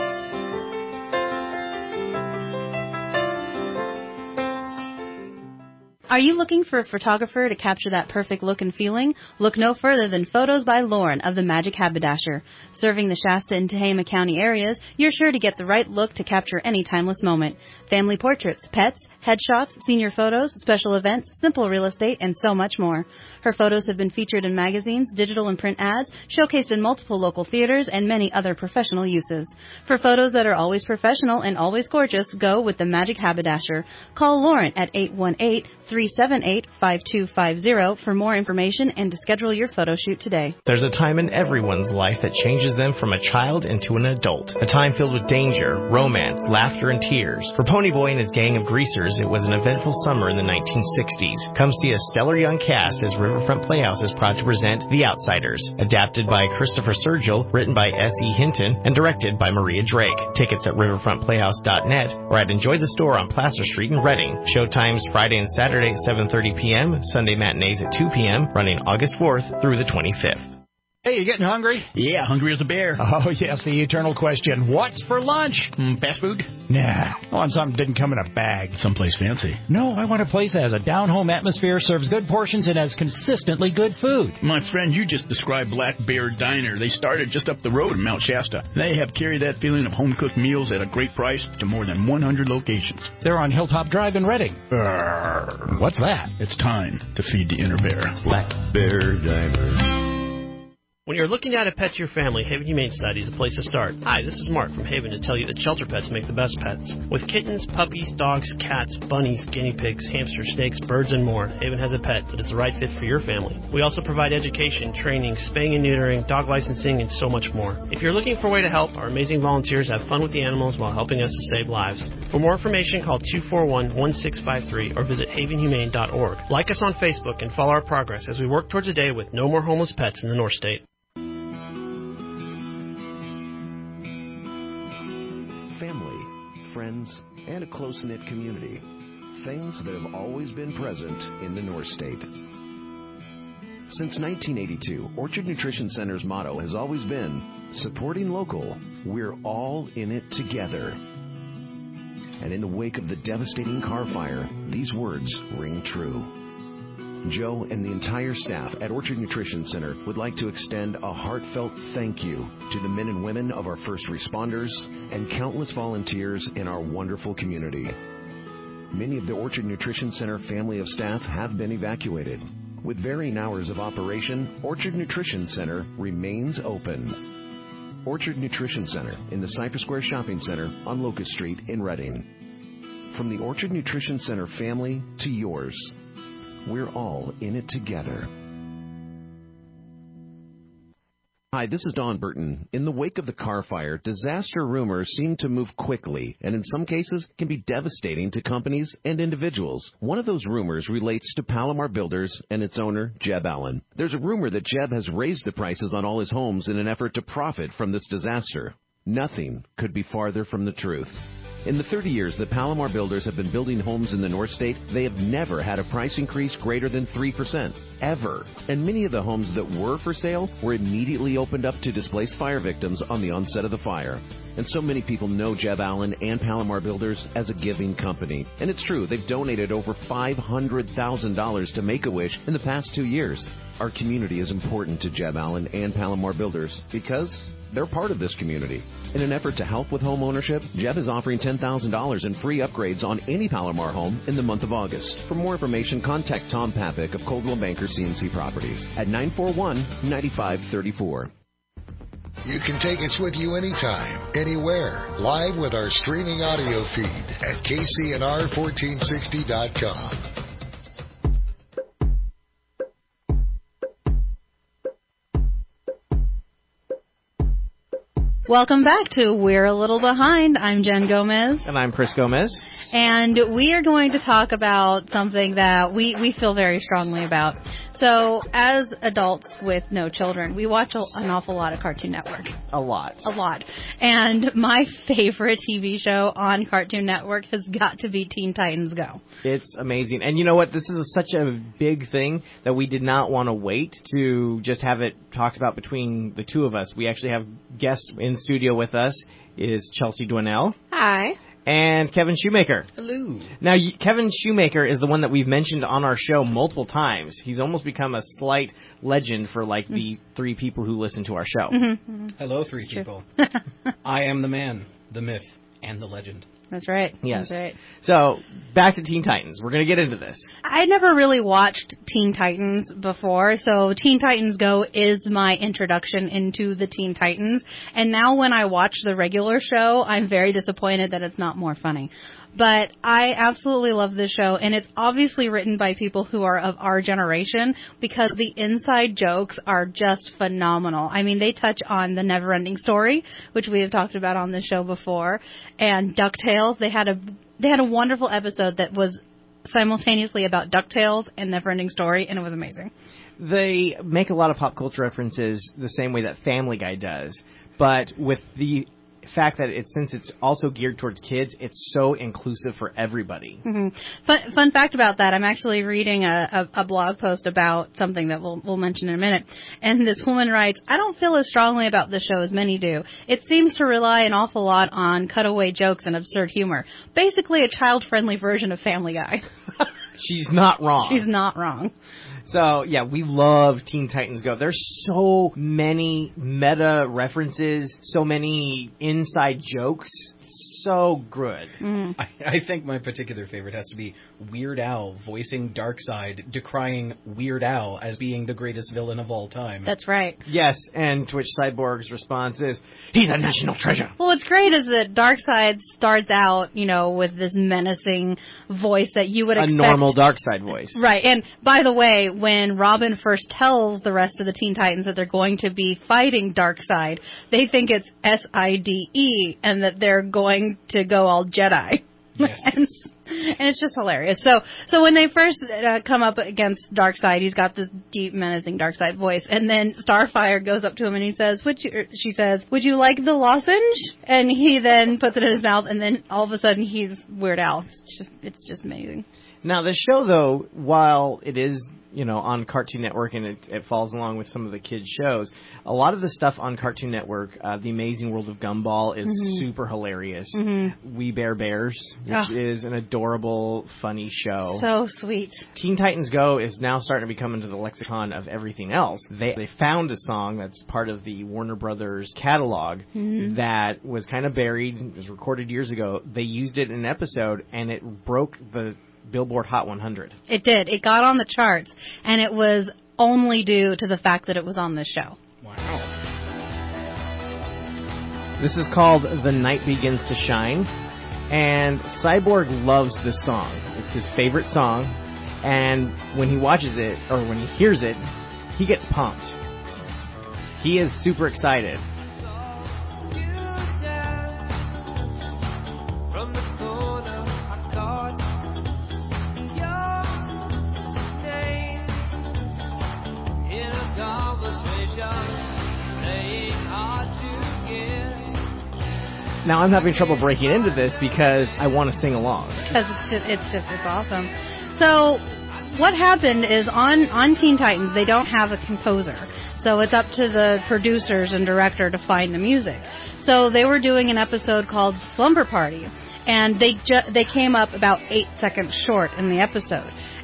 Speaker 9: Are you looking for a photographer to capture that perfect look and feeling? Look no further than Photos by Lauren of the Magic Haberdasher. Serving the Shasta and Tehama County areas, you're sure to get the right look to capture any timeless moment. Family portraits, pets, headshots, senior photos, special events, simple real estate, and so much more. Her photos have been featured in magazines, digital and print ads, showcased in multiple local theaters, and many other professional uses. For photos that are always professional and always gorgeous, go with the Magic Haberdasher. Call Lauren at eight one eight, three seven eight, five two five zero for more information and to schedule your photo shoot today.
Speaker 2: There's a time in everyone's life that changes them from a child into an adult. A time filled with danger, romance, laughter, and tears. For Ponyboy and his gang of greasers, it was an eventful summer in the nineteen sixties. Come see a stellar young cast as Riverfront Playhouse is proud to present The Outsiders. Adapted by Christopher Sergel, written by S E Hinton, and directed by Maria Drake. Tickets at riverfront playhouse dot net or at Enjoy the Store on Placer Street in Reading. Showtimes Friday and Saturday at seven thirty p.m., Sunday matinees at two p.m., running August fourth through the twenty-fifth.
Speaker 1: Hey, you getting hungry?
Speaker 19: Yeah, hungry as a bear.
Speaker 1: Oh, yes, the eternal question. What's for lunch?
Speaker 19: Mm, fast food?
Speaker 1: Nah, I want something that didn't come in a bag.
Speaker 19: Someplace fancy.
Speaker 1: No, I want a place that has a down-home atmosphere, serves good portions, and has consistently good food.
Speaker 19: My friend, you just described Black Bear Diner. They started just up the road in Mount Shasta. They have carried that feeling of home-cooked meals at a great price to more than one hundred locations.
Speaker 1: They're on Hilltop Drive in Reading.
Speaker 19: Arrgh.
Speaker 1: What's that?
Speaker 19: It's time to feed the inner bear.
Speaker 1: Black Bear Diner.
Speaker 20: When you're looking at a pet to your family, Haven Humane Society is a place to start. Hi, this is Mark from Haven to tell you that shelter pets make the best pets. With kittens, puppies, dogs, cats, bunnies, guinea pigs, hamsters, snakes, birds, and more, Haven has a pet that is the right fit for your family. We also provide education, training, spaying and neutering, dog licensing, and so much more. If you're looking for a way to help, our amazing volunteers have fun with the animals while helping us to save lives. For more information, call two four one, one six five three or visit haven humane dot org. Like us on Facebook and follow our progress as we work towards a day with no more homeless pets in the North State.
Speaker 21: Friends, and a close-knit community. Things that have always been present in the North State. Since nineteen eighty-two, Orchard Nutrition Center's motto has always been, supporting local, we're all in it together. And in the wake of the devastating car fire, these words ring true. Joe and the entire staff at Orchard Nutrition Center would like to extend a heartfelt thank you to the men and women of our first responders and countless volunteers in our wonderful community. Many of the Orchard Nutrition Center family of staff have been evacuated. With varying hours of operation, Orchard Nutrition Center remains open. Orchard Nutrition Center in the Cypress Square Shopping Center on Locust Street in Reading. From the Orchard Nutrition Center family to yours, we're all in it together. Hi, this is Don Burton. In the wake of the car fire, disaster rumors seem to move quickly and in some cases can be devastating to companies and individuals. One of those rumors relates to Palomar Builders and its owner, Jeb Allen. There's a rumor that Jeb has raised the prices on all his homes in an effort to profit from this disaster. Nothing could be farther from the truth. In the thirty years that Palomar Builders have been building homes in the North State, they have never had a price increase greater than three percent. Ever. And many of the homes that were for sale were immediately opened up to displaced fire victims on the onset of the fire. And so many people know Jeb Allen and Palomar Builders as a giving company. And it's true, they've donated over five hundred thousand dollars to Make-A-Wish in the past two years. Our community is important to Jeb Allen and Palomar Builders because they're part of this community. In an effort to help with home ownership, Jeff is offering ten thousand dollars in free upgrades on any Palomar home in the month of August. For more information, contact Tom Papik of Coldwell Banker C N C Properties at nine four one, nine five three four.
Speaker 18: You can take us with you anytime, anywhere, live with our streaming audio feed at K C N R fourteen sixty dot com.
Speaker 9: Welcome back to We're a Little Behind. I'm Jen Gomez.
Speaker 2: And I'm Chris Gomez.
Speaker 9: And we are going to talk about something that we, we feel very strongly about. So, as adults with no children, we watch a, an awful lot of Cartoon Network.
Speaker 2: A lot.
Speaker 9: A lot. And my favorite T V show on Cartoon Network has got to be Teen Titans Go.
Speaker 2: It's amazing. And you know what? This is such a big thing that we did not want to wait to just have it talked about between the two of us. We actually have guests in studio with us. Is Chelsea Dwinell.
Speaker 3: Hi.
Speaker 2: And Kevin Shoemaker.
Speaker 4: Hello.
Speaker 2: Now, you, Kevin Shoemaker is the one that we've mentioned on our show multiple times. He's almost become a slight legend for, like, mm-hmm. the three people who listen to our show.
Speaker 4: Mm-hmm. Mm-hmm. Hello, three sure. people. I am the man, the myth, and the legend.
Speaker 9: That's right.
Speaker 2: Yes.
Speaker 9: That's right.
Speaker 2: So, back to Teen Titans. We're going to get into this.
Speaker 9: I never really watched Teen Titans before, so Teen Titans Go is my introduction into the Teen Titans. And now when I watch the regular show, I'm very disappointed that it's not more funny. But I absolutely love this show, and it's obviously written by people who are of our generation because the inside jokes are just phenomenal. I mean, they touch on the Never-Ending Story, which we have talked about on this show before, and DuckTales. They had a they had a wonderful episode that was simultaneously about DuckTales and Never-Ending Story, and it was amazing.
Speaker 2: They make a lot of pop culture references the same way that Family Guy does, but with the fact that it's since it's also geared towards kids, it's so inclusive for everybody.
Speaker 9: Mm-hmm. Fun, fun fact about that, I'm actually reading a, a, a blog post about something that we'll, we'll mention in a minute. And this woman writes, I don't feel as strongly about this show as many do. It seems to rely an awful lot on cutaway jokes and absurd humor. Basically a child-friendly version of Family Guy.
Speaker 2: She's not wrong.
Speaker 9: She's not wrong.
Speaker 2: So, yeah, we love Teen Titans Go. There's so many meta references, so many inside jokes. So good.
Speaker 9: Mm.
Speaker 4: I, I think my particular favorite has to be Weird Al voicing Darkseid, decrying Weird Al as being the greatest villain of all time.
Speaker 9: That's right.
Speaker 2: Yes, and to which Cyborg's response is, he's a national treasure.
Speaker 9: Well, what's great is that Darkseid starts out, you know, with this menacing voice that you would
Speaker 2: a
Speaker 9: expect.
Speaker 2: A normal Darkseid voice.
Speaker 9: Right. And by the way, when Robin first tells the rest of the Teen Titans that they're going to be fighting Darkseid, they think it's S I D E and that they're going to go all Jedi.
Speaker 4: Yes.
Speaker 9: and, and it's just hilarious. So so when they first uh, come up against Darkseid, he's got this deep, menacing Darkseid voice. And then Starfire goes up to him and he says, would you, she says, would you like the lozenge? And he then puts it in his mouth and then all of a sudden he's Weird Al. It's just, it's just amazing.
Speaker 2: Now, the show, though, while it is, you know, on Cartoon Network and it, it falls along with some of the kids' shows, a lot of the stuff on Cartoon Network, uh, The Amazing World of Gumball, is
Speaker 9: mm-hmm.
Speaker 2: super hilarious.
Speaker 9: Mm-hmm.
Speaker 2: We Bear Bears, which
Speaker 9: oh.
Speaker 2: is an adorable, funny show.
Speaker 9: So sweet.
Speaker 2: Teen Titans Go is now starting to become into the lexicon of everything else. They they found a song that's part of the Warner Brothers catalog
Speaker 9: mm-hmm.
Speaker 2: that was kind of buried. It was recorded years ago. They used it in an episode, and it broke the Billboard Hot one hundred.
Speaker 9: It did. It got on the charts, and it was only due to the fact that it was on this show.
Speaker 4: Wow.
Speaker 2: This is called The Night Begins to Shine, and Cyborg loves this song. It's his favorite song, and when he watches it, or when he hears it, he gets pumped. He is super excited. Now I'm having trouble breaking into this because I want to sing along.
Speaker 9: Because it's just, it's just, it's awesome. So what happened is on, on Teen Titans, they don't have a composer. So it's up to the producers and director to find the music. So they were doing an episode called Slumber Party. And they ju- they came up about eight seconds short in the episode.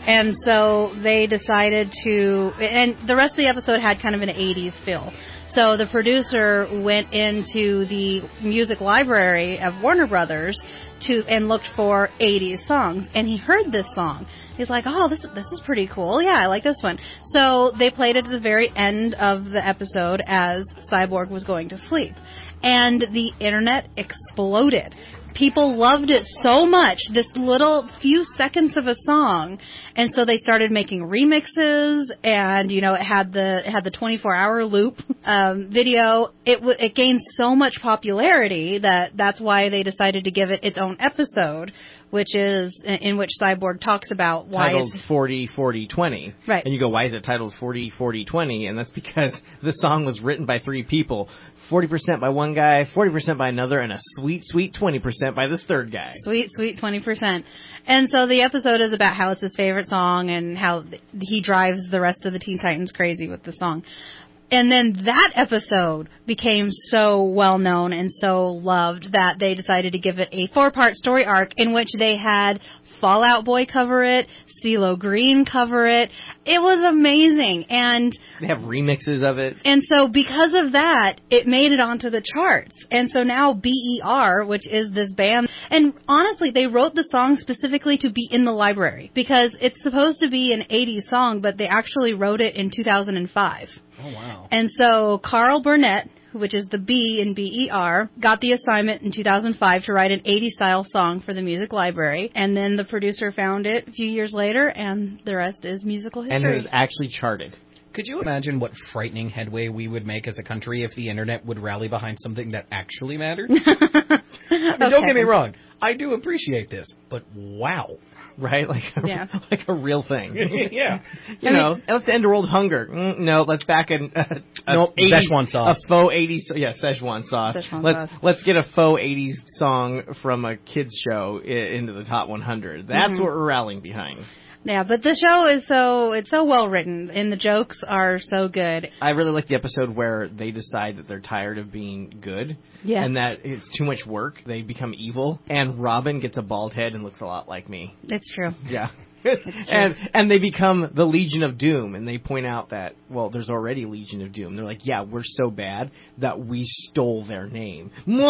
Speaker 9: And so they decided to, and the rest of the episode had kind of an eighties feel. So the producer went into the music library of Warner Brothers to and looked for eighties songs, and he heard this song. He's like, "Oh, this this is pretty cool. Yeah, I like this one." So they played it at the very end of the episode as Cyborg was going to sleep, and the internet exploded. People loved it so much, this little few seconds of a song, and so they started making remixes, and you know it had the it had the twenty-four hour loop um, video. It w- it gained so much popularity that that's why they decided to give it its own episode, which is in which Cyborg talks about why
Speaker 2: titled
Speaker 9: it's
Speaker 2: forty forty twenty.
Speaker 9: Right.
Speaker 2: And you go, why is it titled forty forty twenty? And that's because the song was written by three people. forty percent by one guy, forty percent by another, and a sweet, sweet twenty percent by this third guy.
Speaker 9: Sweet, sweet twenty percent. And so the episode is about how it's his favorite song and how he drives the rest of the Teen Titans crazy with the song. And then that episode became so well known and so loved that they decided to give it a four-part story arc in which they had Fall Out Boy cover it, CeeLo Green cover it. It was amazing. And
Speaker 2: they have remixes of it.
Speaker 9: And so because of that, it made it onto the charts. And so now B E R, which is this band, and honestly, they wrote the song specifically to be in the library because it's supposed to be an eighties song, but they actually wrote it in two thousand five.
Speaker 4: Oh, wow.
Speaker 9: And so Carl Burnett, which is the B in B E R, got the assignment in two thousand five to write an eighties-style song for the music library. And then the producer found it a few years later, and the rest is musical history.
Speaker 2: And it was actually charted.
Speaker 4: Could you imagine what frightening headway we would make as a country if the internet would rally behind something that actually mattered? I mean,
Speaker 9: Okay.
Speaker 4: Don't get me wrong. I do appreciate this, but wow.
Speaker 2: Right? Like a,
Speaker 9: Yeah.
Speaker 2: like a real thing.
Speaker 4: Yeah.
Speaker 2: You know, let's end world hunger. Mm, no, let's back in uh, a
Speaker 4: Nope,
Speaker 2: eighties,
Speaker 4: Szechuan sauce.
Speaker 2: A faux eighties, yeah, Szechuan sauce.
Speaker 9: Szechuan
Speaker 2: let's
Speaker 9: sauce.
Speaker 2: let's get a faux eighties song from a kids show I- into the top one hundred. That's
Speaker 9: Mhm.
Speaker 2: what we're rallying behind.
Speaker 9: Yeah, but the show is so, it's so well written, and the jokes are so good.
Speaker 2: I really like the episode where they decide that they're tired of being good.
Speaker 9: Yeah.
Speaker 2: And that it's too much work. They become evil. And Robin gets a bald head and looks a lot like me.
Speaker 9: It's true.
Speaker 2: Yeah. and and they become the Legion of Doom, and they point out that, well, there's already Legion of Doom. They're like, yeah, we're so bad that we stole their name.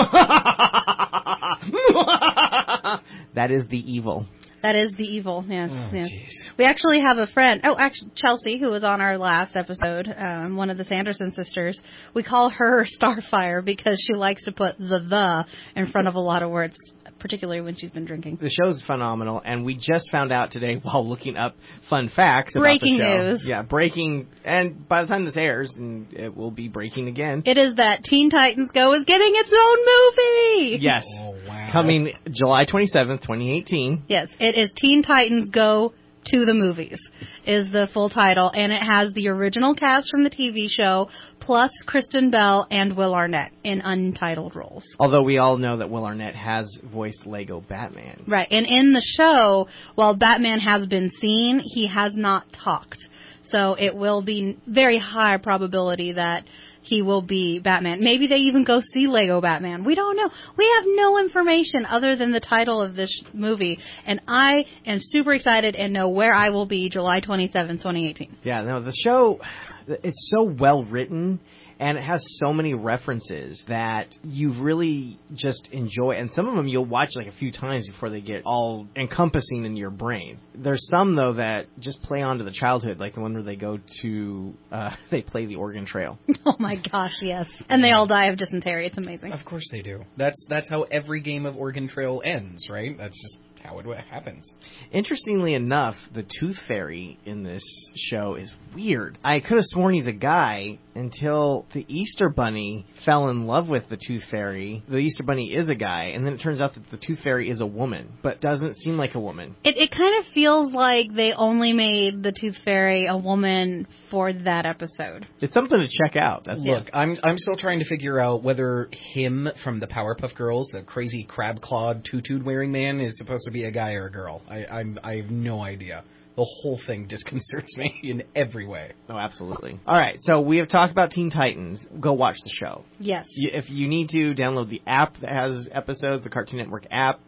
Speaker 2: That is the evil.
Speaker 9: That is the evil, yes.
Speaker 2: Oh,
Speaker 9: yes.
Speaker 2: jeez.
Speaker 9: We actually have a friend, oh, actually, Chelsea, who was on our last episode, um, one of the Sanderson sisters. We call her Starfire because she likes to put the the in front of a lot of words, particularly when she's been drinking.
Speaker 2: The show's phenomenal, and we just found out today while looking up fun facts
Speaker 9: Breaking
Speaker 2: about the show.
Speaker 9: news.
Speaker 2: Yeah, breaking, and by the time this airs, and it will be breaking again.
Speaker 9: It is that Teen Titans Go is getting its own movie!
Speaker 2: Yes.
Speaker 4: Oh, wow.
Speaker 2: Coming July twenty-seventh, twenty eighteen.
Speaker 9: Yes, it is Teen Titans Go to the Movies is the full title, and it has the original cast from the T V show, plus Kristen Bell and Will Arnett in untitled roles.
Speaker 2: Although we all know that Will Arnett has voiced Lego Batman.
Speaker 9: Right, and in the show, while Batman has been seen, he has not talked. So it will be very high probability that he will be Batman. Maybe they even go see Lego Batman. We don't know. We have no information other than the title of this movie. And I am super excited and know where I will be July twenty-seventh, twenty eighteen.
Speaker 2: Yeah, no, the show, it's so well written, and it has so many references that you really just enjoy. And some of them you'll watch like a few times before they get all encompassing in your brain. There's some, though, that just play onto the childhood, like the one where they go to, uh, they play the Oregon Trail.
Speaker 9: Oh my gosh, yes. And they all die of dysentery. It's amazing.
Speaker 4: Of course they do. That's that's how every game of Oregon Trail ends, right? That's just how it happens.
Speaker 2: Interestingly enough, the Tooth Fairy in this show is weird. I could have sworn he's a guy until the Easter Bunny fell in love with the Tooth Fairy. The Easter Bunny is a guy, and then it turns out that the Tooth Fairy is a woman, but doesn't seem like a woman.
Speaker 9: It, it kind of feels like they only made the Tooth Fairy a woman for that episode.
Speaker 2: It's something to check out. That's
Speaker 4: Look, I'm I'm still trying to figure out whether him from the Powerpuff Girls, the crazy crab-clawed tutu wearing man, is supposed to be a guy or a girl. I I'm, I have no idea. The whole thing disconcerts me in every way.
Speaker 2: Oh, absolutely. All right, so we have talked about Teen Titans. Go watch the show.
Speaker 9: Yes.
Speaker 2: You, if you need to, download the app that has episodes, the Cartoon Network app.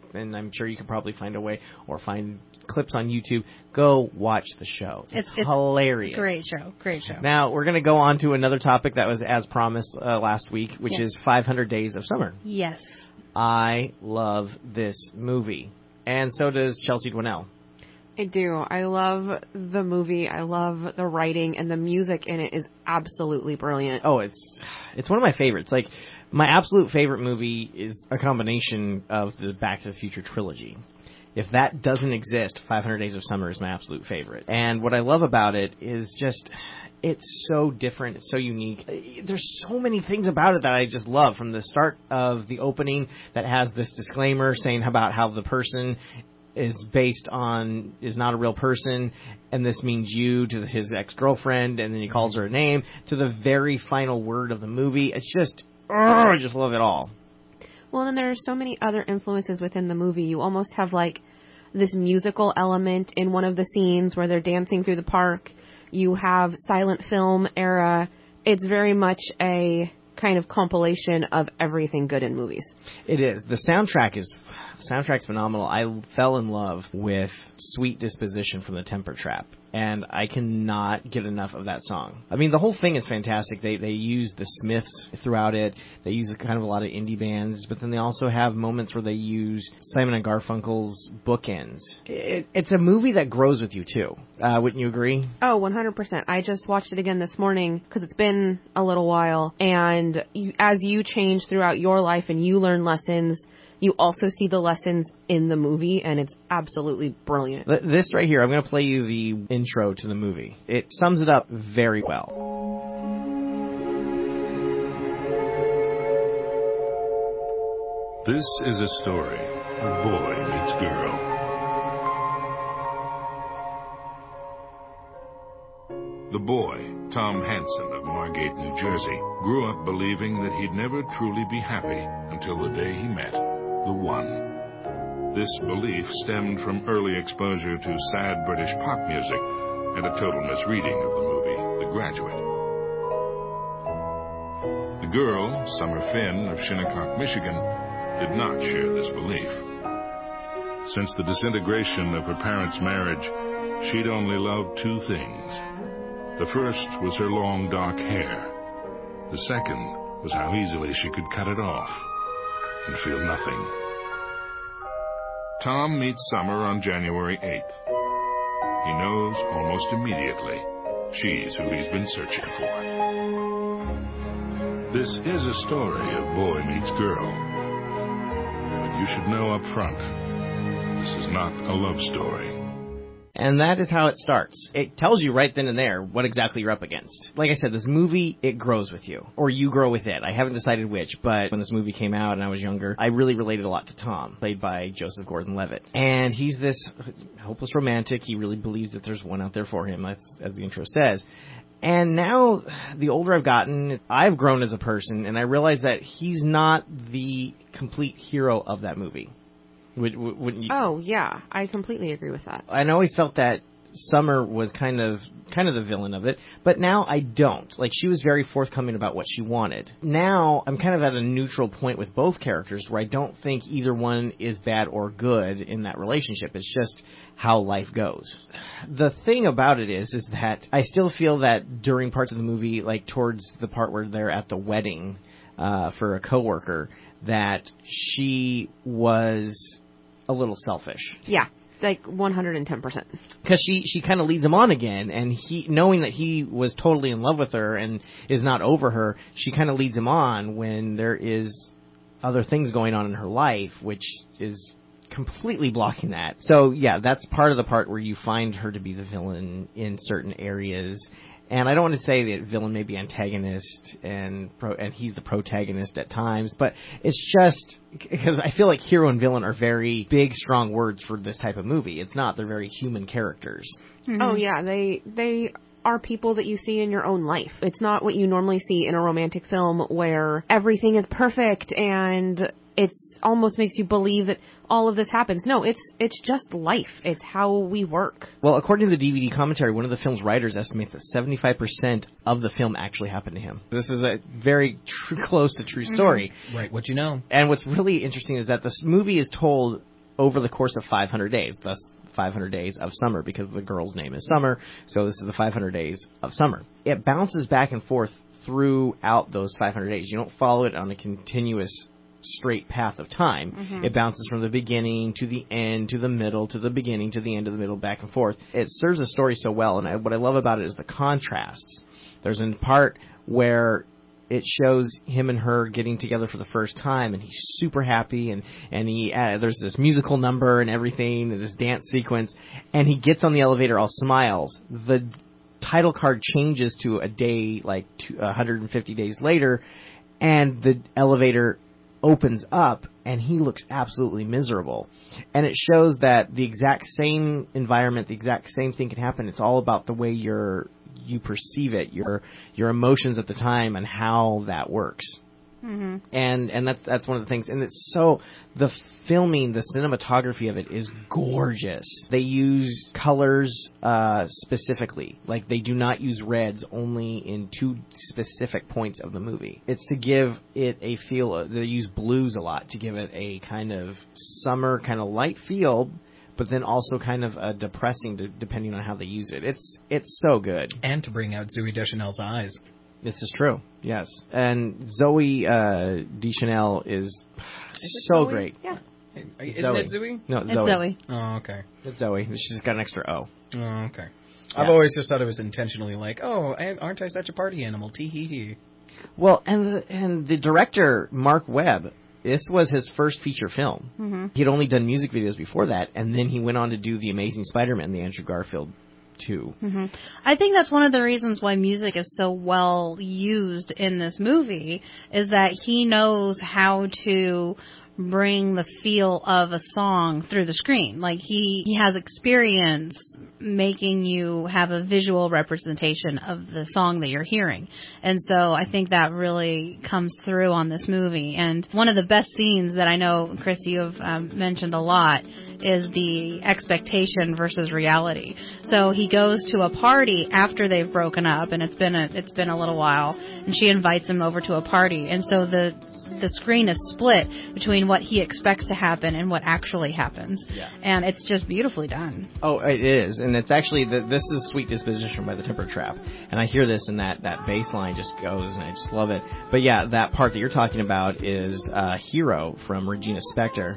Speaker 2: and I'm sure you can probably find a way or find clips on YouTube. Go watch the show. It's,
Speaker 9: It's, it's
Speaker 2: hilarious.
Speaker 9: It's a great show. Great show.
Speaker 2: Now, we're going to go on to another topic that was as promised uh, last week, which
Speaker 9: Yes.
Speaker 2: is five hundred Days of Summer.
Speaker 9: Yes.
Speaker 2: I love this movie. And so does Chelsea Dwinell.
Speaker 5: I do. I love the movie. I love the writing, and the music in it is absolutely brilliant.
Speaker 2: Oh, it's it's one of my favorites. Like, my absolute favorite movie is a combination of the Back to the Future trilogy. If that doesn't exist, five hundred Days of Summer is my absolute favorite. And what I love about it is just, it's so different, it's so unique. There's so many things about it that I just love, from the start of the opening that has this disclaimer saying about how the person is based on, is not a real person, and this means you, to his ex-girlfriend, and then he calls her a name, to the very final word of the movie. It's just, oh, I just love it all.
Speaker 5: Well, and there are so many other influences within the movie. You almost have, like, this musical element in one of the scenes where they're dancing through the park. You have silent film era. It's very much a kind of compilation of everything good in movies.
Speaker 2: It is. The soundtrack is soundtrack's phenomenal. I fell in love with Sweet Disposition from the Temper Trap, and I cannot get enough of that song. I mean, the whole thing is fantastic. They they use the Smiths throughout it. They use kind of a lot of indie bands, but then they also have moments where they use Simon and Garfunkel's Bookends. It, it's a movie that grows with you, too. Uh, wouldn't you agree?
Speaker 5: Oh, one hundred percent. I just watched it again this morning because it's been a little while, and you, as you change throughout your life and you learn lessons, you also see the lessons in the movie, and it's absolutely brilliant.
Speaker 2: This right here, I'm going to play you the intro to the movie. It sums it up very well.
Speaker 22: This is a story of boy meets girl. The boy, Tom Hanson of Margate, New Jersey, grew up believing that he'd never truly be happy until the day he met the one. This belief stemmed from early exposure to sad British pop music and a total misreading of the movie, The Graduate. The girl, Summer Finn of Shinnecock, Michigan, did not share this belief. Since the disintegration of her parents' marriage, she'd only loved two things. The first was her long dark hair. The second was how easily she could cut it off and feel nothing. Tom meets Summer on January eighth. He knows almost immediately she's who he's been searching for. This is a story of boy meets girl. But you should know up front, this is not a love story.
Speaker 2: And that is how it starts. It tells you right then and there what exactly you're up against. Like I said, this movie, it grows with you. Or you grow with it. I haven't decided which, but when this movie came out and I was younger, I really related a lot to Tom, played by Joseph Gordon-Levitt. And he's this hopeless romantic. He really believes that there's one out there for him, as, as the intro says. And now, the older I've gotten, I've grown as a person, and I realize that he's not the complete hero of that movie. Would, wouldn't you?
Speaker 5: Oh, yeah. I completely agree with that.
Speaker 2: I always felt that Summer was kind of kind of the villain of it, but now I don't. Like, she was very forthcoming about what she wanted. Now, I'm kind of at a neutral point with both characters where I don't think either one is bad or good in that relationship. It's just how life goes. The thing about it is, is that I still feel that during parts of the movie, like towards the part where they're at the wedding uh, for a coworker, that she was a little selfish.
Speaker 5: Yeah, like one hundred ten percent.
Speaker 2: Because she, she kind of leads him on again, and he, knowing that he was totally in love with her and is not over her, she kind of leads him on when there is other things going on in her life, which is completely blocking that. So, yeah, that's part of the part where you find her to be the villain in certain areas. And I don't want to say that villain may be antagonist and pro, and he's the protagonist at times, but it's just because I feel like hero and villain are very big, strong words for this type of movie. It's not. They're very human characters.
Speaker 5: Mm-hmm. Oh, yeah. They they are people that you see in your own life. It's not what you normally see in a romantic film where everything is perfect and it's almost makes you believe that all of this happens. No, it's it's just life. It's how we work.
Speaker 2: Well, according to the D V D commentary, one of the film's writers estimates that seventy-five percent of the film actually happened to him. This is a very true, close to true story.
Speaker 4: Mm-hmm. Right, what you know.
Speaker 2: And what's really interesting is that this movie is told over the course of five hundred days, thus five hundred days of summer, because the girl's name is Summer, so this is the five hundred days of summer. It bounces back and forth throughout those five hundred days. You don't follow it on a continuous straight path of time.
Speaker 6: Mhm.
Speaker 2: It bounces from the beginning to the end, to the middle, to the beginning, to the end, to the middle, back and forth. It serves the story so well, and I, what I love about it is the contrasts. There's a part where it shows him and her getting together for the first time, and he's super happy, and, and he uh, there's this musical number and everything, and this dance sequence, and he gets on the elevator all smiles. The title card changes to a day, like two, one hundred fifty days later, and the elevator opens up, and he looks absolutely miserable. And it shows that the exact same environment, the exact same thing can happen. It's all about the way you're you perceive it, your your emotions at the time, and how that works.
Speaker 3: Mm-hmm.
Speaker 2: And and that's that's one of the things. And it's so the filming, the cinematography of it is gorgeous. They use colors uh, specifically, like they do not use reds, only in two specific points of the movie. It's to give it a feel. They use blues a lot to give it a kind of summer, kind of light feel, but then also kind of uh, depressing, to, depending on how they use it. It's it's so good.
Speaker 4: And to bring out Zooey Deschanel's eyes.
Speaker 2: This is true, yes. And Zoe uh, Deschanel is,
Speaker 4: Is
Speaker 2: so
Speaker 4: Zoe?
Speaker 2: great.
Speaker 5: Yeah.
Speaker 4: Isn't
Speaker 2: Zoe.
Speaker 4: it Zooey?
Speaker 2: No,
Speaker 3: It's
Speaker 2: Zoe.
Speaker 3: Zoe.
Speaker 4: Oh, okay.
Speaker 2: It's Zoe. She's just got an extra O.
Speaker 4: Oh, okay.
Speaker 2: Yeah.
Speaker 4: I've always just thought it was intentionally like, oh, aren't I such a party animal? Tee hee hee.
Speaker 2: Well, and the, and the director, Mark Webb, this was his first feature film.
Speaker 3: Mm-hmm.
Speaker 2: He'd only done music videos before that, and then he went on to do The Amazing Spider-Man, the Andrew Garfield two.
Speaker 3: Mm-hmm. I think that's one of the reasons why music is so well used in this movie, is that he knows how to bring the feel of a song through the screen. Like he, he has experience making you have a visual representation of the song that you're hearing. And so I think that really comes through on this movie. And one of the best scenes that I know, Chris, you have um, mentioned a lot, is the expectation versus reality. So he goes to a party after they've broken up, and it's been a it's been a little while, and she invites him over to a party, and so the the screen is split between what he expects to happen and what actually happens.
Speaker 2: Yeah.
Speaker 3: And it's just beautifully done.
Speaker 2: Oh, it is, and it's actually the, this is "Sweet Disposition" by the Temper Trap, and I hear this, and that that bass line just goes, and I just love it. But yeah, that part that you're talking about is uh, "Hero" from Regina Spektor.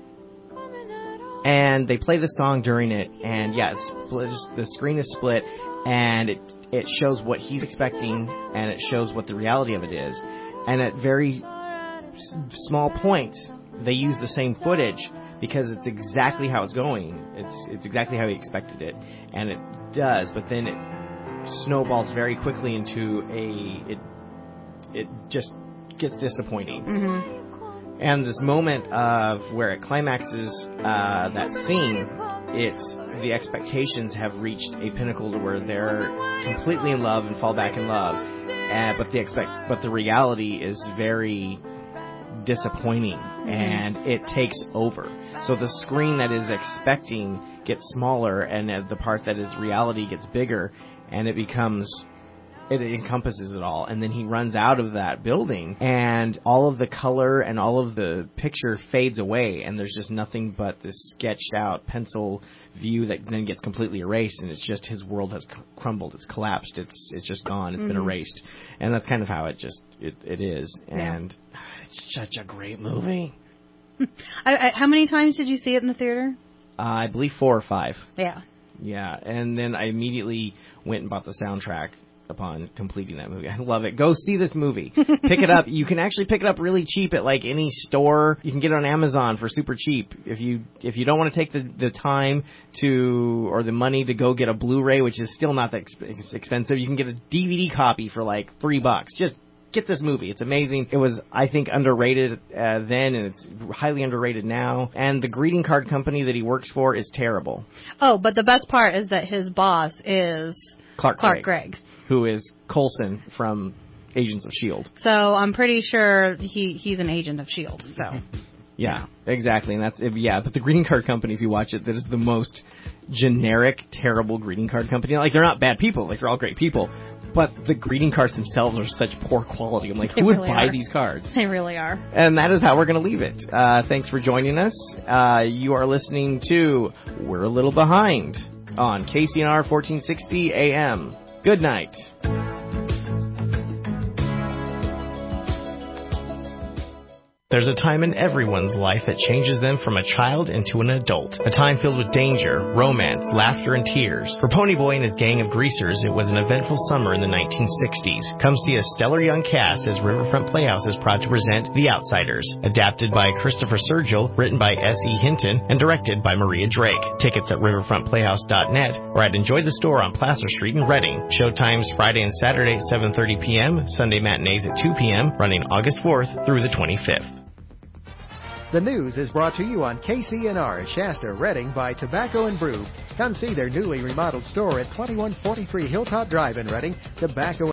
Speaker 2: And they play the song during it, and yeah, it's split, the screen is split, and it it shows what he's expecting, and it shows what the reality of it is. And at very s- small points, they use the same footage because it's exactly how it's going. It's it's exactly how he expected it, and it does. But then it snowballs very quickly into a it it just gets disappointing.
Speaker 3: Mm-hmm.
Speaker 2: And this moment of where it climaxes uh, that scene, it's the expectations have reached a pinnacle to where they're completely in love and fall back in love, and, but the expect but the reality is very disappointing,
Speaker 3: Mm-hmm.
Speaker 2: and it takes over. So the screen that is expecting gets smaller, and uh, the part that is reality gets bigger, and it becomes. It encompasses it all, and then he runs out of that building, and all of the color and all of the picture fades away, and there's just nothing but this sketched out pencil view that then gets completely erased, and it's just his world has c- crumbled, it's collapsed, it's it's just gone, it's
Speaker 3: Mhm.
Speaker 2: been erased, and that's kind of how it just it, it is,
Speaker 3: Yeah.
Speaker 2: and it's such a great movie.
Speaker 3: I, I, how many times did you see it in the theater?
Speaker 2: Uh, I believe four or five.
Speaker 3: Yeah.
Speaker 2: Yeah, and then I immediately went and bought the soundtrack upon completing that movie. I love it. Go see this movie. Pick it up. You can actually pick it up really cheap at like any store. You can get it on Amazon for super cheap. If you if you don't want to take the, the time to or the money to go get a Blu-ray, which is still not that ex- expensive, you can get a D V D copy for like three bucks. Just get this movie. It's amazing. It was, I think, underrated uh, then, and it's highly underrated now. And the greeting card company that he works for is terrible.
Speaker 3: Oh, but the best part is that his boss is
Speaker 2: Clark,
Speaker 3: Clark
Speaker 2: Gregg,
Speaker 3: Gregg.
Speaker 2: who is Coulson from Agents of S H I E L D.
Speaker 3: So I'm pretty sure he he's an agent of S H I E L D. So
Speaker 2: Yeah, exactly. And that's, yeah, but the greeting card company, if you watch it, that is the most generic, terrible greeting card company. Like, they're not bad people. Like, they're all great people. but the greeting cards themselves are such poor quality. I'm like,
Speaker 3: They
Speaker 2: who would
Speaker 3: really
Speaker 2: buy
Speaker 3: are.
Speaker 2: these cards?
Speaker 3: They really are.
Speaker 2: And that is how we're going to leave it. Uh, thanks for joining us. Uh, you are listening to We're a Little Behind on K C N R fourteen sixty A M. Good night. There's a time in everyone's life that changes them from a child into an adult. A time filled with danger, romance, laughter, and tears. For Ponyboy and his gang of greasers, it was an eventful summer in the nineteen sixties. Come see a stellar young cast as Riverfront Playhouse is proud to present The Outsiders. Adapted by Christopher Sergel, written by S E Hinton, and directed by Maria Drake. Tickets at riverfront playhouse dot net or at Enjoy the Store on Placer Street in Reading. Showtimes Friday and Saturday at seven thirty p.m., Sunday matinees at two p.m., running August fourth through the twenty-fifth.
Speaker 6: The news is brought to you on K C N R Shasta, Reading by Tobacco and Brew. Come see their newly remodeled store at twenty-one forty-three Hilltop Drive in Reading. Tobacco